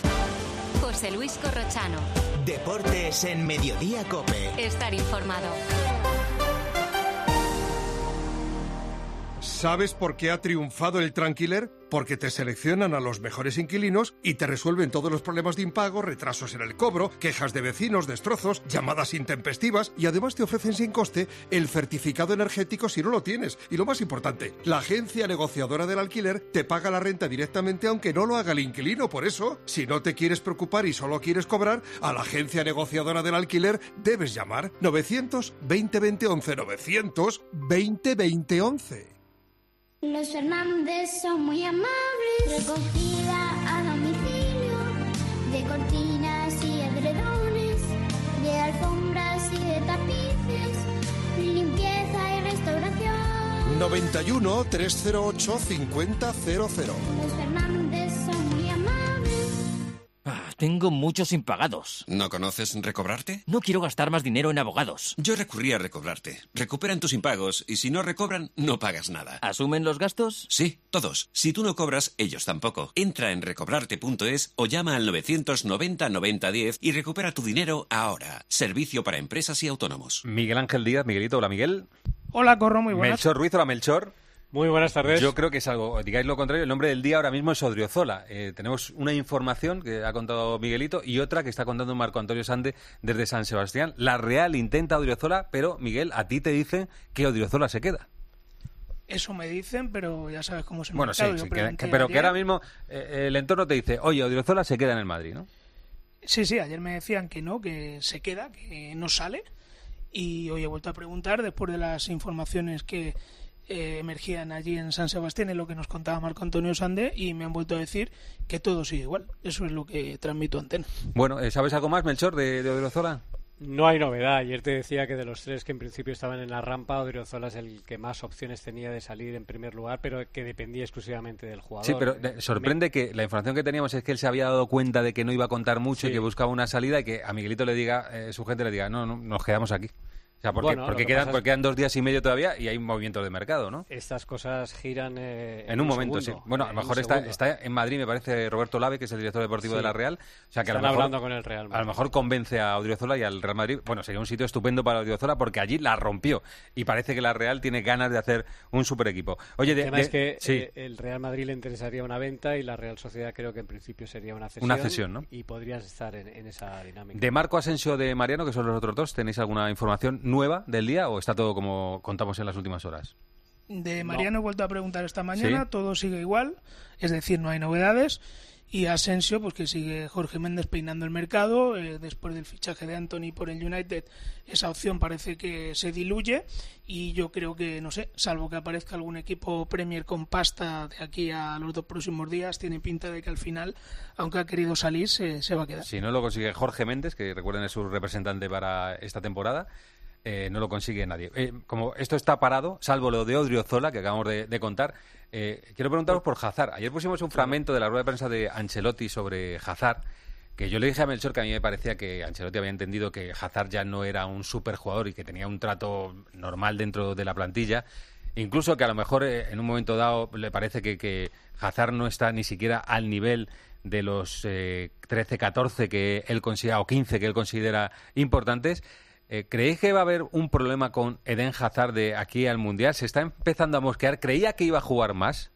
José Luis Corrochano. Deportes en Mediodía COPE. Estar informado. ¿Sabes por qué ha triunfado el Tranquiler? Porque te seleccionan a los mejores inquilinos y te resuelven todos los problemas de impago, retrasos en el cobro, quejas de vecinos, destrozos, llamadas intempestivas y además te ofrecen sin coste el certificado energético si no lo tienes. Y lo más importante, la agencia negociadora del alquiler te paga la renta directamente aunque no lo haga el inquilino. Por eso, si no te quieres preocupar y solo quieres cobrar, a la agencia negociadora del alquiler debes llamar 900-20-20-11, 900-20-20-11. Los Fernández son muy amables, recogida a domicilio, de cortinas y edredones, de alfombras y de tapices, limpieza y restauración. 91 308 5000. Los Fernández son muy amables. Tengo muchos impagados. ¿No conoces Recobrarte? No quiero gastar más dinero en abogados. Yo recurrí a Recobrarte. Recuperan tus impagos y si no recobran, no pagas nada. ¿Asumen los gastos? Sí, todos. Si tú no cobras, ellos tampoco. Entra en recobrarte.es o llama al 990 90 10 y recupera tu dinero ahora. Servicio para empresas y autónomos. Miguel Ángel Díaz, Miguelito, hola Miguel. Hola Corro, muy buenas. Melchor Ruiz, hola Melchor. Muy buenas tardes. Yo creo que es algo, digáis lo contrario, el nombre del día ahora mismo es Odriozola. Tenemos una información que ha contado Miguelito y otra que está contando Marco Antonio Sande desde San Sebastián. La Real intenta Odriozola, pero Miguel, a ti te dicen que Odriozola se queda. Eso me dicen, pero ya sabes cómo es el mercado. Bueno, sí, pero que ahora mismo el entorno te dice, oye, Odriozola se queda en el Madrid, ¿no? Sí, ayer me decían que no, que se queda, que no sale. Y hoy he vuelto a preguntar, después de las informaciones que emergían allí en San Sebastián y lo que nos contaba Marco Antonio Sande, y me han vuelto a decir que todo sigue igual. Eso es lo que transmito a Antena. Bueno, ¿sabes algo más, Melchor, de Odriozola? No hay novedad. Ayer te decía que de los tres que en principio estaban en la rampa, Odriozola es el que más opciones tenía de salir en primer lugar, pero que dependía exclusivamente del jugador. Sí, pero sorprende que la información que teníamos es que él se había dado cuenta de que no iba a contar mucho y que buscaba una salida y que a Miguelito le diga, su gente le diga, no, nos quedamos aquí. O sea, porque quedan 2 días y medio todavía y hay un movimiento de mercado, ¿no? Estas cosas giran en un momento, sí. Bueno, a lo mejor está en Madrid, me parece, Roberto Lave, que es el director deportivo de la Real. O sea, que están hablando con el Real Madrid. A lo mejor convence a Odriozola y al Real Madrid. Bueno, sería un sitio estupendo para Odriozola porque allí la rompió. Y parece que la Real tiene ganas de hacer un super equipo. Oye, el tema es que el Real Madrid le interesaría una venta y la Real Sociedad creo que en principio sería una cesión. Una cesión, ¿no? Y podrías estar en esa dinámica. De Marco Asensio, de Mariano, que son los otros dos, ¿tenéis alguna información nueva del día o está todo como contamos en las últimas horas? De Mariano he vuelto a preguntar esta mañana, todo sigue igual, es decir, no hay novedades. Y Asensio, pues que sigue Jorge Méndez peinando el mercado, después del fichaje de Antony por el United, esa opción parece que se diluye y yo creo que, no sé, salvo que aparezca algún equipo Premier con pasta de aquí a los 2 próximos días, tiene pinta de que al final, aunque ha querido salir, se va a quedar. Si no lo consigue Jorge Méndez, que recuerden es su representante para esta temporada, no lo consigue nadie. Como esto está parado, salvo lo de Odriozola, que acabamos de contar, quiero preguntaros por Hazard. Ayer pusimos un fragmento de la rueda de prensa de Ancelotti sobre Hazard, que yo le dije a Melchor que a mí me parecía que Ancelotti había entendido que Hazard ya no era un superjugador y que tenía un trato normal dentro de la plantilla. Incluso que a lo mejor en un momento dado le parece que Hazard no está ni siquiera al nivel de los 13, 14 que él considera, o 15 que él considera importantes. ¿Creéis que va a haber un problema con Eden Hazard de aquí al Mundial? ¿Se está empezando a mosquear? ¿Creía que iba a jugar más?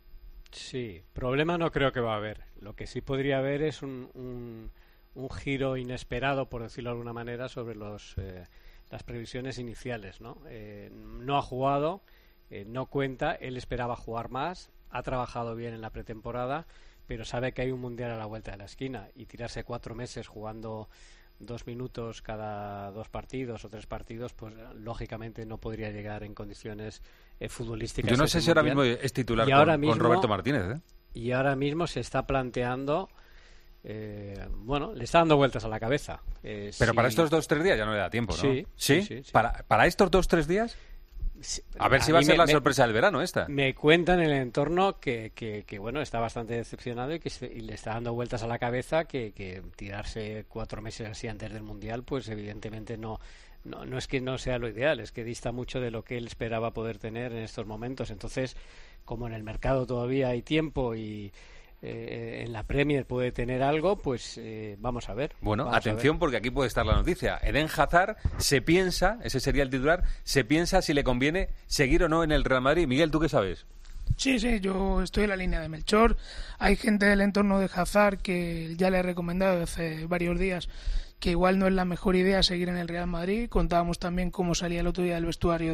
Sí, problema no creo que va a haber. Lo que sí podría haber es un giro inesperado, por decirlo de alguna manera, sobre las previsiones iniciales, ¿no? No ha jugado, no cuenta, él esperaba jugar más, ha trabajado bien en la pretemporada, pero sabe que hay un Mundial a la vuelta de la esquina y tirarse 4 meses jugando 2 minutos cada 2 partidos o 3 partidos, pues lógicamente no podría llegar en condiciones futbolísticas. Yo no sé si ahora mismo es titular con Roberto Martínez. Y ahora mismo se está planteando, le está dando vueltas a la cabeza. Pero para estos 2-3 días ya no le da tiempo, ¿no? Sí. ¿Para estos 2-3 días? A ver si va a ser la sorpresa del verano esta. Me cuentan en el entorno que está bastante decepcionado y le está dando vueltas a la cabeza que tirarse 4 meses así antes del Mundial, pues evidentemente no es que no sea lo ideal, es que dista mucho de lo que él esperaba poder tener en estos momentos. Entonces, como en el mercado todavía hay tiempo y en la Premier puede tener algo, pues vamos a ver. Bueno, atención, porque aquí puede estar la noticia. Eden Hazard se piensa, ese sería el titular, se piensa si le conviene seguir o no en el Real Madrid. Miguel, ¿tú qué sabes? Sí, yo estoy en la línea de Melchor. Hay gente del entorno de Hazard que ya le he recomendado hace varios días que igual no es la mejor idea seguir en el Real Madrid. Contábamos también cómo salía el otro día del vestuario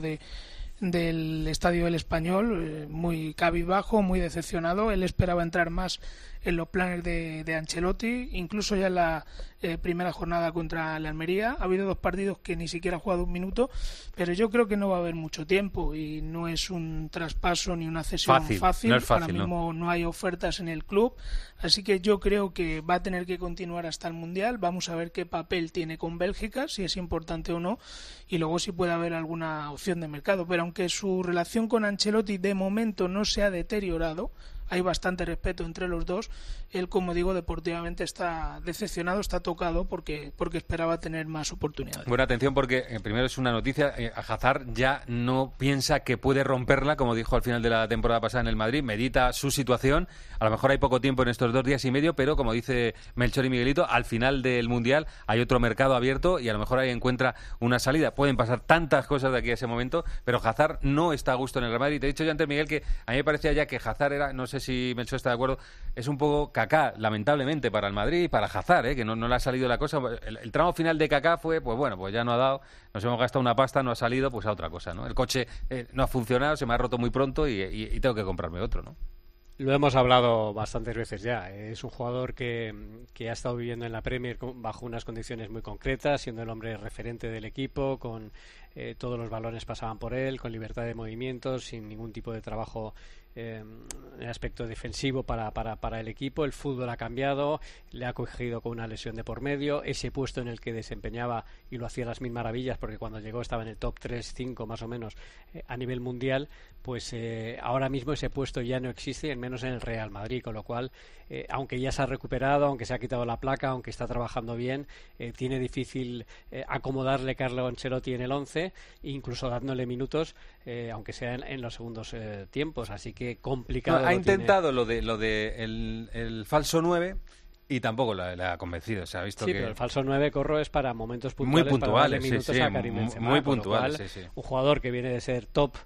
del Estadio del Español, muy cabizbajo, muy decepcionado. Él esperaba entrar más en los planes de Ancelotti, incluso ya en la primera jornada contra la Almería. Ha habido 2 partidos que ni siquiera ha jugado un minuto, pero yo creo que no va a haber mucho tiempo y no es un traspaso ni una cesión fácil. No es fácil. Ahora mismo no hay ofertas en el club, así que yo creo que va a tener que continuar hasta el Mundial. Vamos a ver qué papel tiene con Bélgica, si es importante o no, y luego si puede haber alguna opción de mercado. Pero aunque su relación con Ancelotti de momento no se ha deteriorado, hay bastante respeto entre los dos. Él, como digo, deportivamente está decepcionado, está tocado porque esperaba tener más oportunidades. Buena atención porque primero es una noticia, Hazard ya no piensa que puede romperla, como dijo al final de la temporada pasada en el Madrid, medita su situación, a lo mejor hay poco tiempo en estos 2 días y medio, pero como dice Melchor y Miguelito, al final del Mundial hay otro mercado abierto y a lo mejor ahí encuentra una salida. Pueden pasar tantas cosas de aquí a ese momento, pero Hazard no está a gusto en el Real Madrid. Te he dicho yo antes, Miguel, que a mí me parecía ya que Hazard era, no sé si Melchor está de acuerdo, es un poco Kaká, lamentablemente, para el Madrid y para Hazard, que no le ha salido la cosa. El tramo final de Kaká fue, pues bueno, pues ya no ha dado, nos hemos gastado una pasta, no ha salido, pues a otra cosa, ¿no? El coche no ha funcionado, se me ha roto muy pronto y tengo que comprarme otro, ¿no? Lo hemos hablado bastantes veces ya. Es un jugador que ha estado viviendo en la Premier bajo unas condiciones muy concretas, siendo el hombre referente del equipo, con todos los balones pasaban por él, con libertad de movimientos, sin ningún tipo de trabajo en el aspecto defensivo para el equipo. El fútbol ha cambiado, le ha cogido con una lesión de por medio, ese puesto en el que desempeñaba y lo hacía las mil maravillas, porque cuando llegó estaba en el top 3-5 más o menos a nivel mundial, pues ahora mismo ese puesto ya no existe, al menos en el Real Madrid, con lo cual aunque ya se ha recuperado, aunque se ha quitado la placa, aunque está trabajando bien, tiene difícil acomodarle Carlo Ancelotti en el 11, incluso dándole minutos, aunque sea en los segundos tiempos, así que complicado. No, ha intentado lo de el falso 9 y tampoco le ha convencido. Se ha visto pero el falso 9, Corro, es para momentos puntuales, muy puntuales, para darle minutos a Karim Benzema, muy puntuales, un jugador que viene de ser top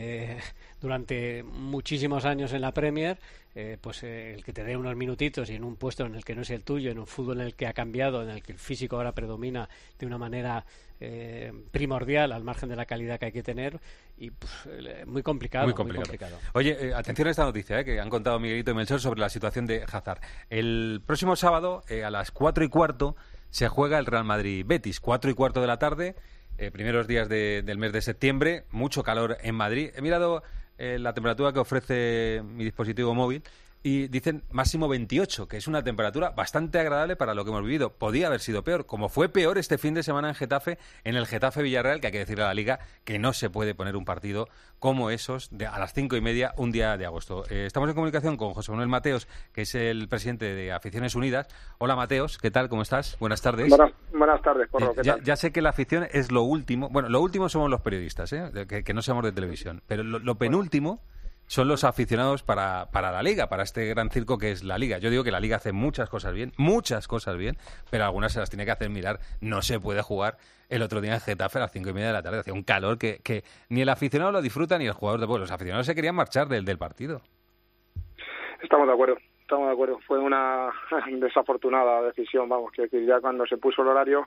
durante muchísimos años en la Premier, pues el que te dé unos minutitos y en un puesto en el que no es el tuyo, en un fútbol en el que ha cambiado, en el que el físico ahora predomina de una manera primordial, al margen de la calidad que hay que tener, y muy complicado. Oye, atención a esta noticia que han contado Miguelito y Melchor sobre la situación de Hazard. El próximo sábado a las 4:15 se juega el Real Madrid-Betis, 4:15 de la tarde. Primeros días del mes de septiembre, mucho calor en Madrid. He mirado la temperatura que ofrece mi dispositivo móvil y dicen máximo 28, que es una temperatura bastante agradable para lo que hemos vivido. Podía haber sido peor, como fue peor este fin de semana en Getafe, en el Getafe-Villarreal, que hay que decirle a la Liga que no se puede poner un partido como esos a las 5:30 un día de agosto. Estamos en comunicación con José Manuel Mateos, que es el presidente de Aficiones Unidas. Hola Mateos, ¿qué tal? ¿Cómo estás? Buenas tardes. Buenas tardes, Corro, ¿qué tal? Ya sé que la afición es lo último. Bueno, lo último somos los periodistas, que no seamos de televisión. Pero lo penúltimo son los aficionados para la Liga, para este gran circo que es la Liga. Yo digo que la Liga hace muchas cosas bien, pero algunas se las tiene que hacer mirar. No se puede jugar el otro día en Getafe a las 5:30 de la tarde. Hacía un calor que ni el aficionado lo disfruta ni el jugador de pueblo. Los aficionados se querían marchar del partido. Estamos de acuerdo. Fue una desafortunada decisión, quiero decir, ya cuando se puso el horario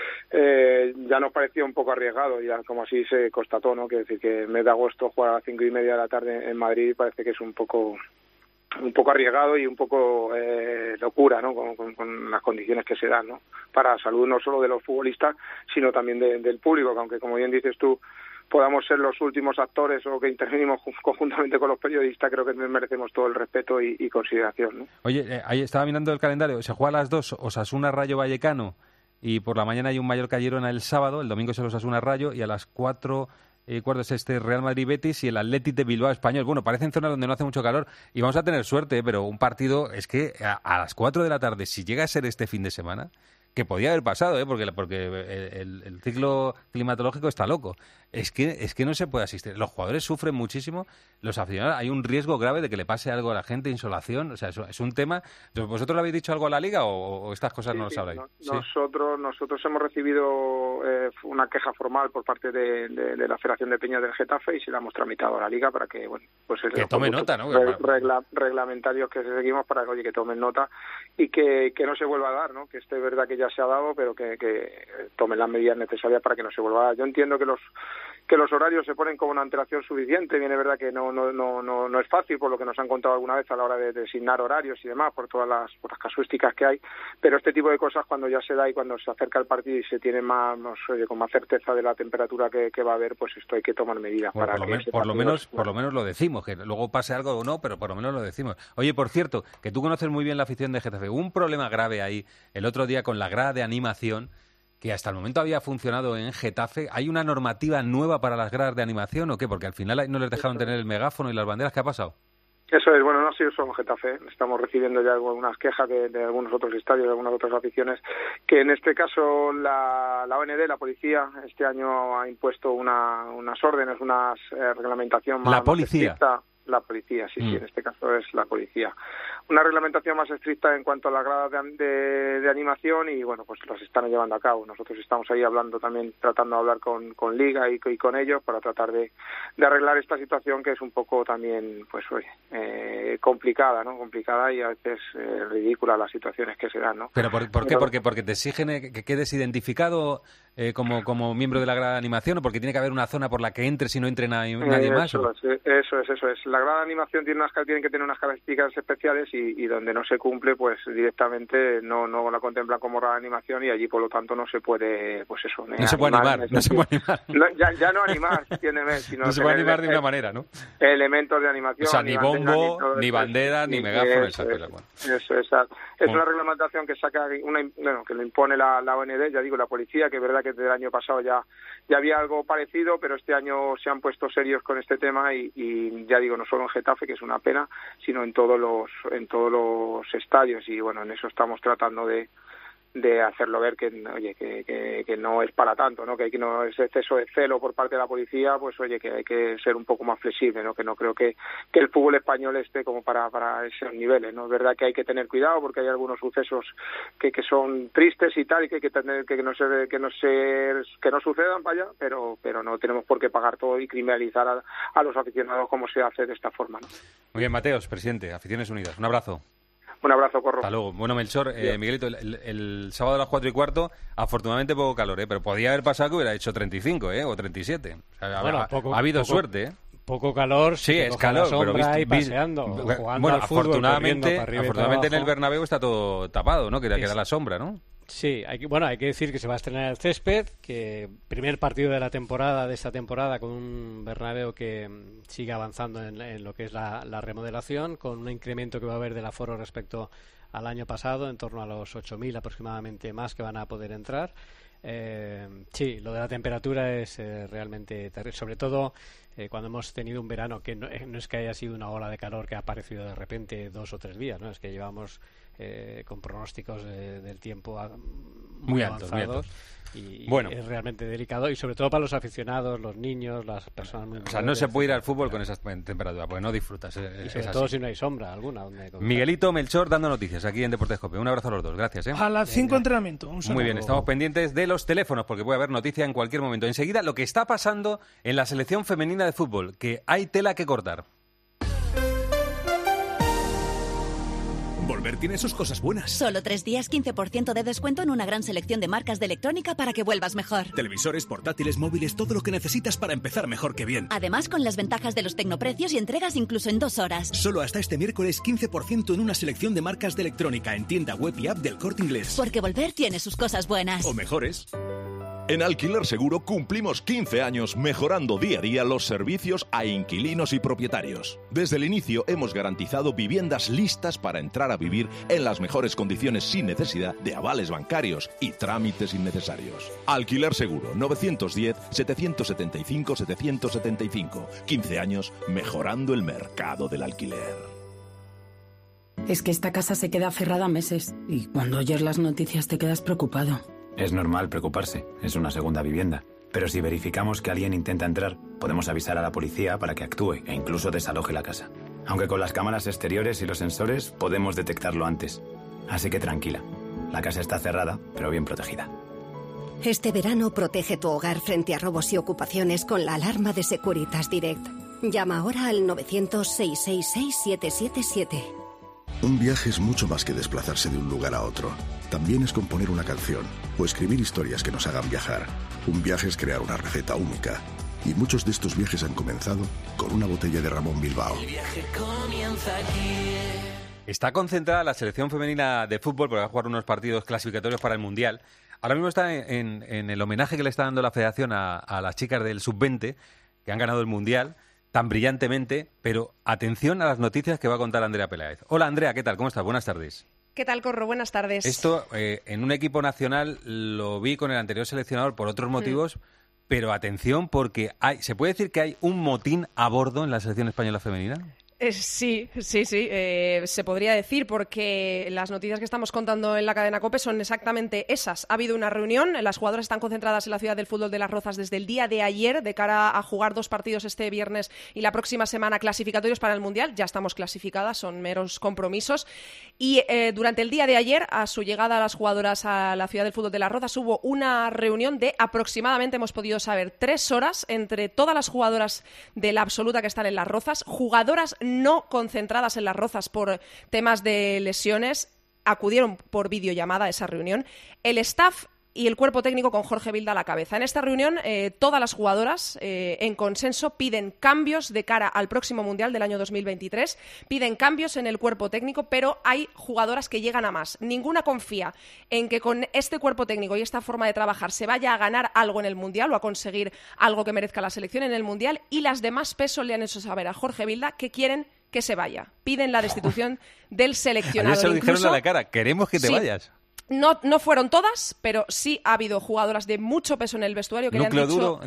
ya nos pareció un poco arriesgado, ya como así se constató, ¿no? Quiero decir que el mes de agosto jugar a las 5:30 de la tarde en Madrid parece que es un poco arriesgado y un poco locura, ¿no? Con las condiciones que se dan, ¿no? Para salud no solo de los futbolistas, sino también del público, que aunque como bien dices tú, podamos ser los últimos actores o que intervenimos conjuntamente con los periodistas, creo que merecemos todo el respeto y consideración, ¿no? Oye, ahí estaba mirando el calendario, se juega a las 2 Osasuna-Rayo Vallecano y por la mañana hay un Mallorca-Girona el sábado, el domingo es el Osasuna-Rayo y a las 4:15 es Real Madrid-Betis y el Athletic de Bilbao-Español. Bueno, parecen zonas donde no hace mucho calor y vamos a tener suerte, pero un partido es que a las 4 de la tarde, si llega a ser este fin de semana, que podía haber pasado, porque el ciclo climatológico está loco. es que no se puede asistir. Los jugadores sufren muchísimo, los aficionados, hay un riesgo grave de que le pase algo a la gente, insolación, o sea, es un tema. ¿Vosotros le habéis dicho algo a la Liga o estas cosas no lo sabréis? Nosotros hemos recibido una queja formal por parte de la Federación de Peñas del Getafe y se la hemos tramitado a la Liga para que, bueno, pues que tome nota, ¿no? Reglamentarios que seguimos para que, oye, que tomen nota y que no se vuelva a dar, ¿no? Que es verdad que ya se ha dado, pero que tomen las medidas necesarias para que no se vuelva a dar. Yo entiendo que los horarios se ponen con una antelación suficiente. Bien, es verdad que no es fácil, por lo que nos han contado alguna vez a la hora de designar horarios y demás, por todas las casuísticas que hay, pero este tipo de cosas cuando ya se da y cuando se acerca el partido y se tiene con más certeza de la temperatura que va a haber, pues esto hay que tomar medidas para que por lo menos lo decimos, que luego pase algo o no, pero por lo menos lo decimos. Oye, por cierto, que tú conoces muy bien la afición de Getafe, hubo un problema grave ahí el otro día con la grada de animación que hasta el momento había funcionado en Getafe. ¿Hay una normativa nueva para las gradas de animación o qué? Porque al final no les dejaron tener el megáfono y las banderas. ¿Qué ha pasado? Eso es, bueno, no ha sido solo Getafe, estamos recibiendo ya algunas quejas de algunos otros estadios, de algunas otras aficiones, que en este caso la OND, la policía, este año ha impuesto unas órdenes, una reglamentación más estricta. La policía, sí, en este caso es la policía. Una reglamentación más estricta en cuanto a las gradas de animación y, bueno, pues las están llevando a cabo. Nosotros estamos ahí tratando de hablar con Liga y con ellos para tratar de arreglar esta situación que es un poco también, pues, complicada, ¿no? Complicada y a veces ridícula las situaciones que se dan, ¿no? ¿Pero por qué? Porque te exigen que quedes identificado como miembro de la grada de animación o porque tiene que haber una zona por la que entres y no entre nadie más. Eso es. La grada de animación tiene que tener unas características especiales y donde no se cumple, pues directamente no la contemplan como grada de animación y allí, por lo tanto, no se puede, pues eso. No se puede animar. Ya no animar, entiéndeme, sino no se puede animar de una manera, ¿no? Elementos de animación. O sea, ni bombo, ni bandera, ni megáfono, esas cosas. Bueno. Es una reglamentación que que lo impone la OND, ya digo, la policía, que es verdad que desde el año pasado ya había algo parecido, pero este año se han puesto serios con este tema y ya digo, no solo en Getafe, que es una pena, sino en todos los estadios y bueno, en eso estamos tratando de hacerlo ver que no es para tanto, ¿no? Que no es exceso de celo por parte de la policía, pues oye, que hay que ser un poco más flexible, ¿no? Que no creo que el fútbol español esté como para esos niveles, ¿no? Es verdad que hay que tener cuidado porque hay algunos sucesos que son tristes y tal y que hay que tener que no sucedan, vaya, pero no tenemos por qué pagar todo y criminalizar a los aficionados como se hace de esta forma, ¿no? Muy bien, Mateos, presidente, Aficiones Unidas. Un abrazo. Un abrazo, Corro. Hasta luego. Bueno, Melchor, Miguelito, el sábado a las 4:15, afortunadamente poco calor, pero podía haber pasado que hubiera hecho 35, o 37. O sea, ha habido suerte, ¿eh? Poco calor, sí, es calor, pero paseando, jugando bueno, al fútbol, afortunadamente en el Bernabéu está todo tapado, ¿no? Que da la sombra, ¿no? Sí, hay que decir que se va a estrenar el césped, que primer partido de esta temporada con un Bernabéu que sigue avanzando en lo que es la remodelación, con un incremento que va a haber del aforo respecto al año pasado, en torno a los 8.000 aproximadamente más que van a poder entrar. Sí, lo de la temperatura es realmente terrible, sobre todo cuando hemos tenido un verano que no es que haya sido una ola de calor que ha aparecido de repente 2 o 3 días, ¿no? Es que llevamos con pronósticos del tiempo muy avanzados. Y bueno, es realmente delicado y sobre todo para los aficionados, los niños, las personas muy mayores. O sea, no se puede ir al fútbol con esas temperaturas porque no disfrutas. Y sobre todo si no hay sombra alguna. Miguelito, Melchor, dando noticias aquí en Deportes COPE. Un abrazo a los dos, gracias. A las 5 entrenamiento. Muy bien, estamos pendientes de los teléfonos porque puede haber noticia en cualquier momento. Enseguida, lo que está pasando en la selección femenina de fútbol, que hay tela que cortar. Volver tiene sus cosas buenas. Solo 3 días, 15% de descuento en una gran selección de marcas de electrónica para que vuelvas mejor. Televisores, portátiles, móviles, todo lo que necesitas para empezar mejor que bien. Además, con las ventajas de los tecnoprecios y entregas incluso en 2 horas. Solo hasta este miércoles 15% en una selección de marcas de electrónica en tienda web y app del Corte Inglés. Porque volver tiene sus cosas buenas. O mejores. En Alquiler Seguro cumplimos 15 años mejorando día a día los servicios a inquilinos y propietarios. Desde el inicio hemos garantizado viviendas listas para entrar a vivir en las mejores condiciones sin necesidad de avales bancarios y trámites innecesarios. Alquiler Seguro 910-775-775. 15 años mejorando el mercado del alquiler. Es que esta casa se queda cerrada meses y cuando oyes las noticias te quedas preocupado. Es normal preocuparse, es una segunda vivienda. Pero si verificamos que alguien intenta entrar, podemos avisar a la policía para que actúe e incluso desaloje la casa. Aunque con las cámaras exteriores y los sensores podemos detectarlo antes. Así que tranquila, la casa está cerrada, pero bien protegida. Este verano protege tu hogar frente a robos y ocupaciones con la alarma de Securitas Direct. Llama ahora al 900-666-777. Un viaje es mucho más que desplazarse de un lugar a otro. También es componer una canción o escribir historias que nos hagan viajar. Un viaje es crear una receta única. Y muchos de estos viajes han comenzado con una botella de Ramón Bilbao. El viaje comienza aquí. Está concentrada la selección femenina de fútbol porque va a jugar unos partidos clasificatorios para el Mundial. Ahora mismo está en el homenaje que le está dando la Federación a las chicas del Sub-20 que han ganado el Mundial tan brillantemente, pero atención a las noticias que va a contar Andrea Peláez. Hola Andrea, ¿qué tal? ¿Cómo estás? Buenas tardes. ¿Qué tal, Corro? Buenas tardes. Esto en un equipo nacional lo vi con el anterior seleccionador por otros motivos, pero atención porque ¿se puede decir que hay un motín a bordo en la selección española femenina? Sí, se podría decir, porque las noticias que estamos contando en la cadena COPE son exactamente esas. Ha habido una reunión, las jugadoras están concentradas en la ciudad del fútbol de Las Rozas desde el día de ayer, de cara a jugar 2 partidos este viernes y la próxima semana clasificatorios para el Mundial. Ya estamos clasificadas, son meros compromisos. Y durante el día de ayer, a su llegada a las jugadoras a la ciudad del fútbol de Las Rozas, hubo una reunión de aproximadamente, hemos podido saber, 3 horas entre todas las jugadoras de la absoluta que están en Las Rozas, jugadoras no concentradas en Las Rozas por temas de lesiones, acudieron por videollamada a esa reunión. El staff y el cuerpo técnico con Jorge Vilda a la cabeza. En esta reunión, todas las jugadoras, en consenso, piden cambios de cara al próximo Mundial del año 2023, piden cambios en el cuerpo técnico, pero hay jugadoras que llegan a más. Ninguna confía en que con este cuerpo técnico y esta forma de trabajar se vaya a ganar algo en el Mundial o a conseguir algo que merezca la selección en el Mundial, y las de más peso le han hecho saber a Jorge Vilda que quieren que se vaya. Piden la destitución del seleccionador. Ayer se lo dijeron a la cara, queremos que te vayas. No fueron todas, pero sí ha habido jugadoras de mucho peso en el vestuario que le han dicho duro,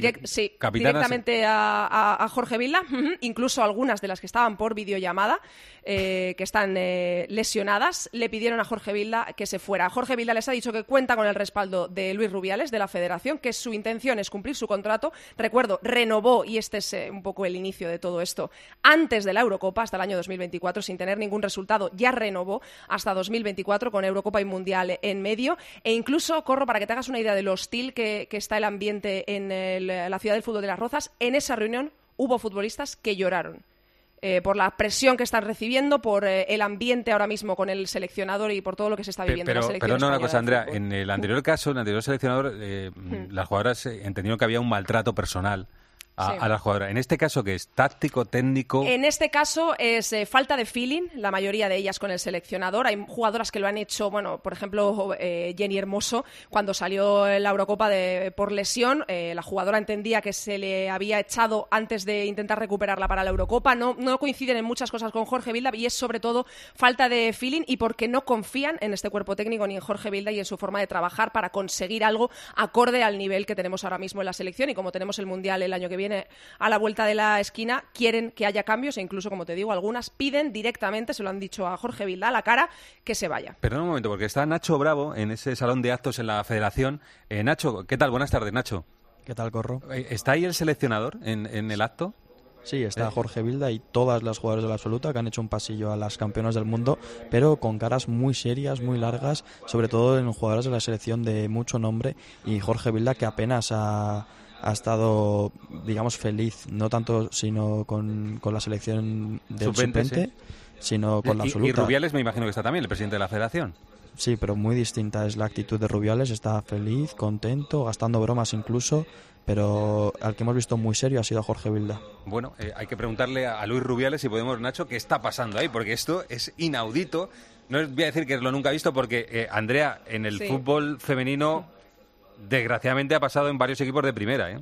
directamente a Jorge Vilda, incluso algunas de las que estaban por videollamada, que están lesionadas, le pidieron a Jorge Vilda que se fuera. Jorge Vilda les ha dicho que cuenta con el respaldo de Luis Rubiales, de la Federación, que su intención es cumplir su contrato. Recuerdo, renovó, y este es un poco el inicio de todo esto, antes de la Eurocopa, hasta el año 2024, sin tener ningún resultado, ya renovó hasta 2024 con Eurocopa y Mundial en medio, e incluso, Corro, para que te hagas una idea de lo hostil que está el ambiente en la ciudad del fútbol de Las Rozas, en esa reunión hubo futbolistas que lloraron por la presión que están recibiendo, por el ambiente ahora mismo con el seleccionador y por todo lo que se está viviendo en la selección. Pero no, una cosa, Andrea, fútbol. en el anterior caso, en el anterior seleccionador, las jugadoras entendieron que había un maltrato personal a las jugadoras. En este caso, ¿qué es? ¿Táctico, técnico? En este caso es falta de feeling, la mayoría de ellas con el seleccionador. Hay jugadoras que lo han hecho, bueno, por ejemplo, Jenny Hermoso, cuando salió en la Eurocopa por lesión, la jugadora entendía que se le había echado antes de intentar recuperarla para la Eurocopa. No coinciden en muchas cosas con Jorge Vilda, y es sobre todo falta de feeling y porque no confían en este cuerpo técnico ni en Jorge Vilda y en su forma de trabajar para conseguir algo acorde al nivel que tenemos ahora mismo en la selección. Y como tenemos el Mundial el año que viene a la vuelta de la esquina, quieren que haya cambios e incluso, como te digo, algunas piden directamente, se lo han dicho a Jorge Vilda a la cara, que se vaya. Perdón un momento, porque está Nacho Bravo en ese salón de actos en la Federación. Nacho, ¿qué tal? Buenas tardes, Nacho. ¿Qué tal, Corro? ¿Está ahí el seleccionador en el acto? Sí, está Jorge Vilda y todas las jugadoras de la absoluta que han hecho un pasillo a las campeonas del mundo, pero con caras muy serias, muy largas, sobre todo en jugadoras de la selección de mucho nombre, y Jorge Vilda, que apenas ha estado, digamos, feliz, no tanto sino con la selección del sub-20, sí, sino con la absoluta. Y Rubiales me imagino que está también, el presidente de la Federación. Sí, pero muy distinta es la actitud de Rubiales, está feliz, contento, gastando bromas incluso, pero al que hemos visto muy serio ha sido Jorge Vilda. Bueno, hay que preguntarle a Luis Rubiales si podemos, Nacho, qué está pasando ahí, porque esto es inaudito. No os voy a decir que lo nunca he visto, porque, Andrea, en el fútbol femenino, desgraciadamente ha pasado en varios equipos de primera, ¿eh?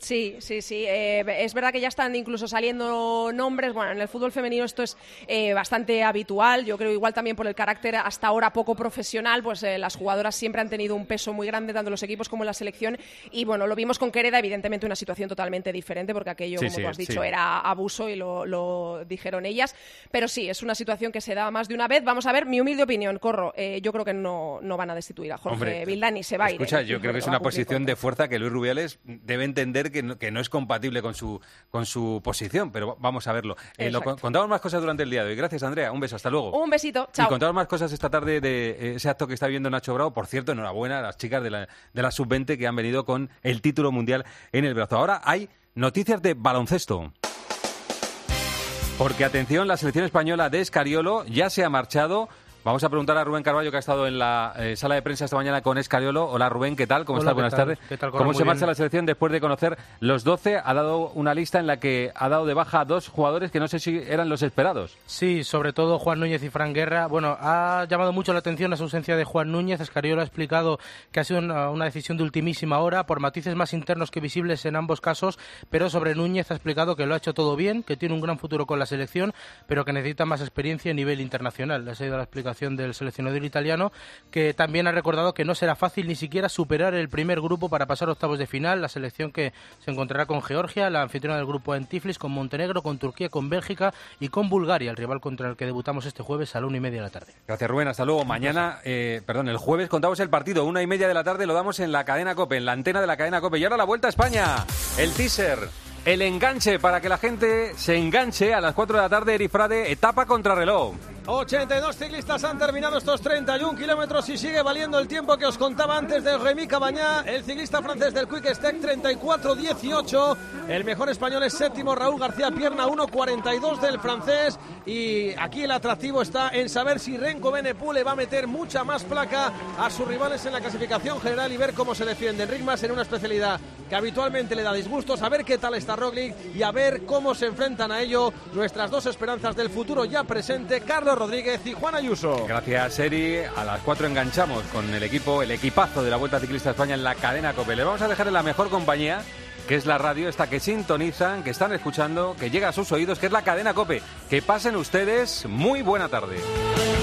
Sí. Es verdad que ya están incluso saliendo nombres. Bueno, en el fútbol femenino esto es bastante habitual. Yo creo igual también por el carácter hasta ahora poco profesional, pues las jugadoras siempre han tenido un peso muy grande tanto en los equipos como en la selección. Y bueno, lo vimos con Quereda, evidentemente una situación totalmente diferente porque aquello, como tú has dicho, era abuso y lo dijeron ellas. Pero sí, es una situación que se da más de una vez. Vamos a ver, mi humilde opinión, Corro. Yo creo que no van a destituir a Jorge Vilda ni se va a ir. Escucha, yo creo que es una posición de fuerza que Luis Rubiales debe entender que no es compatible con su posición, pero vamos a verlo. Contamos más cosas durante el día de hoy. Gracias, Andrea. Un beso, hasta luego. Un besito, chao. Y contamos más cosas esta tarde de ese acto que está viendo Nacho Bravo. Por cierto, enhorabuena a las chicas de la Sub-20 que han venido con el título mundial en el brazo. Ahora hay noticias de baloncesto. Porque, atención, la selección española de Escariolo ya se ha marchado. Vamos a preguntar a Rubén Carballo, que ha estado en la sala de prensa esta mañana con Escariolo. Hola, Rubén, ¿qué tal? ¿Cómo estás? Buenas tardes. ¿Qué tal, ¿Cómo se marcha la selección después de conocer los 12? Ha dado una lista en la que ha dado de baja a 2 jugadores que no sé si eran los esperados. Sí, sobre todo Juan Núñez y Fran Guerra. Bueno, ha llamado mucho la atención la ausencia de Juan Núñez. Escariolo ha explicado que ha sido una decisión de ultimísima hora, por matices más internos que visibles en ambos casos, pero sobre Núñez ha explicado que lo ha hecho todo bien, que tiene un gran futuro con la selección, pero que necesita más experiencia a nivel internacional. Ha sido la explicación del seleccionador italiano, que también ha recordado que no será fácil ni siquiera superar el primer grupo para pasar a octavos de final, la selección que se encontrará con Georgia, la anfitriona del grupo en Tiflis, con Montenegro, con Turquía, con Bélgica y con Bulgaria, el rival contra el que debutamos este jueves a la 1:30 de la tarde. Gracias, Rubén, hasta luego. Mañana, el jueves contamos el partido, 1:30 de la tarde, lo damos en la cadena COPE, en la antena de la cadena COPE. Y ahora la Vuelta a España, el teaser, el enganche para que la gente se enganche a las 4 de la tarde. Eri Frade, etapa contrarreloj. 82 ciclistas han terminado estos 31 kilómetros y sigue valiendo el tiempo que os contaba antes de Rémi Cavagna, el ciclista francés del Quick Step, 34:18. El mejor español es séptimo, Raúl García Pierna, 1:42 del francés. Y aquí el atractivo está en saber si Renko Benepul le va a meter mucha más placa a sus rivales en la clasificación general y ver cómo se defienden. Ritmas en una especialidad que habitualmente le da disgustos, a ver qué tal está Roglic y a ver cómo se enfrentan a ello nuestras dos esperanzas del futuro ya presente, Carlos Rodríguez y Juan Ayuso. Gracias, Eri. A las 4 enganchamos con el equipazo de la Vuelta Ciclista a España en la cadena COPE. Le vamos a dejar en la mejor compañía, que es la radio, esta que sintonizan, que están escuchando, que llega a sus oídos, que es la cadena COPE. Que pasen ustedes muy buena tarde.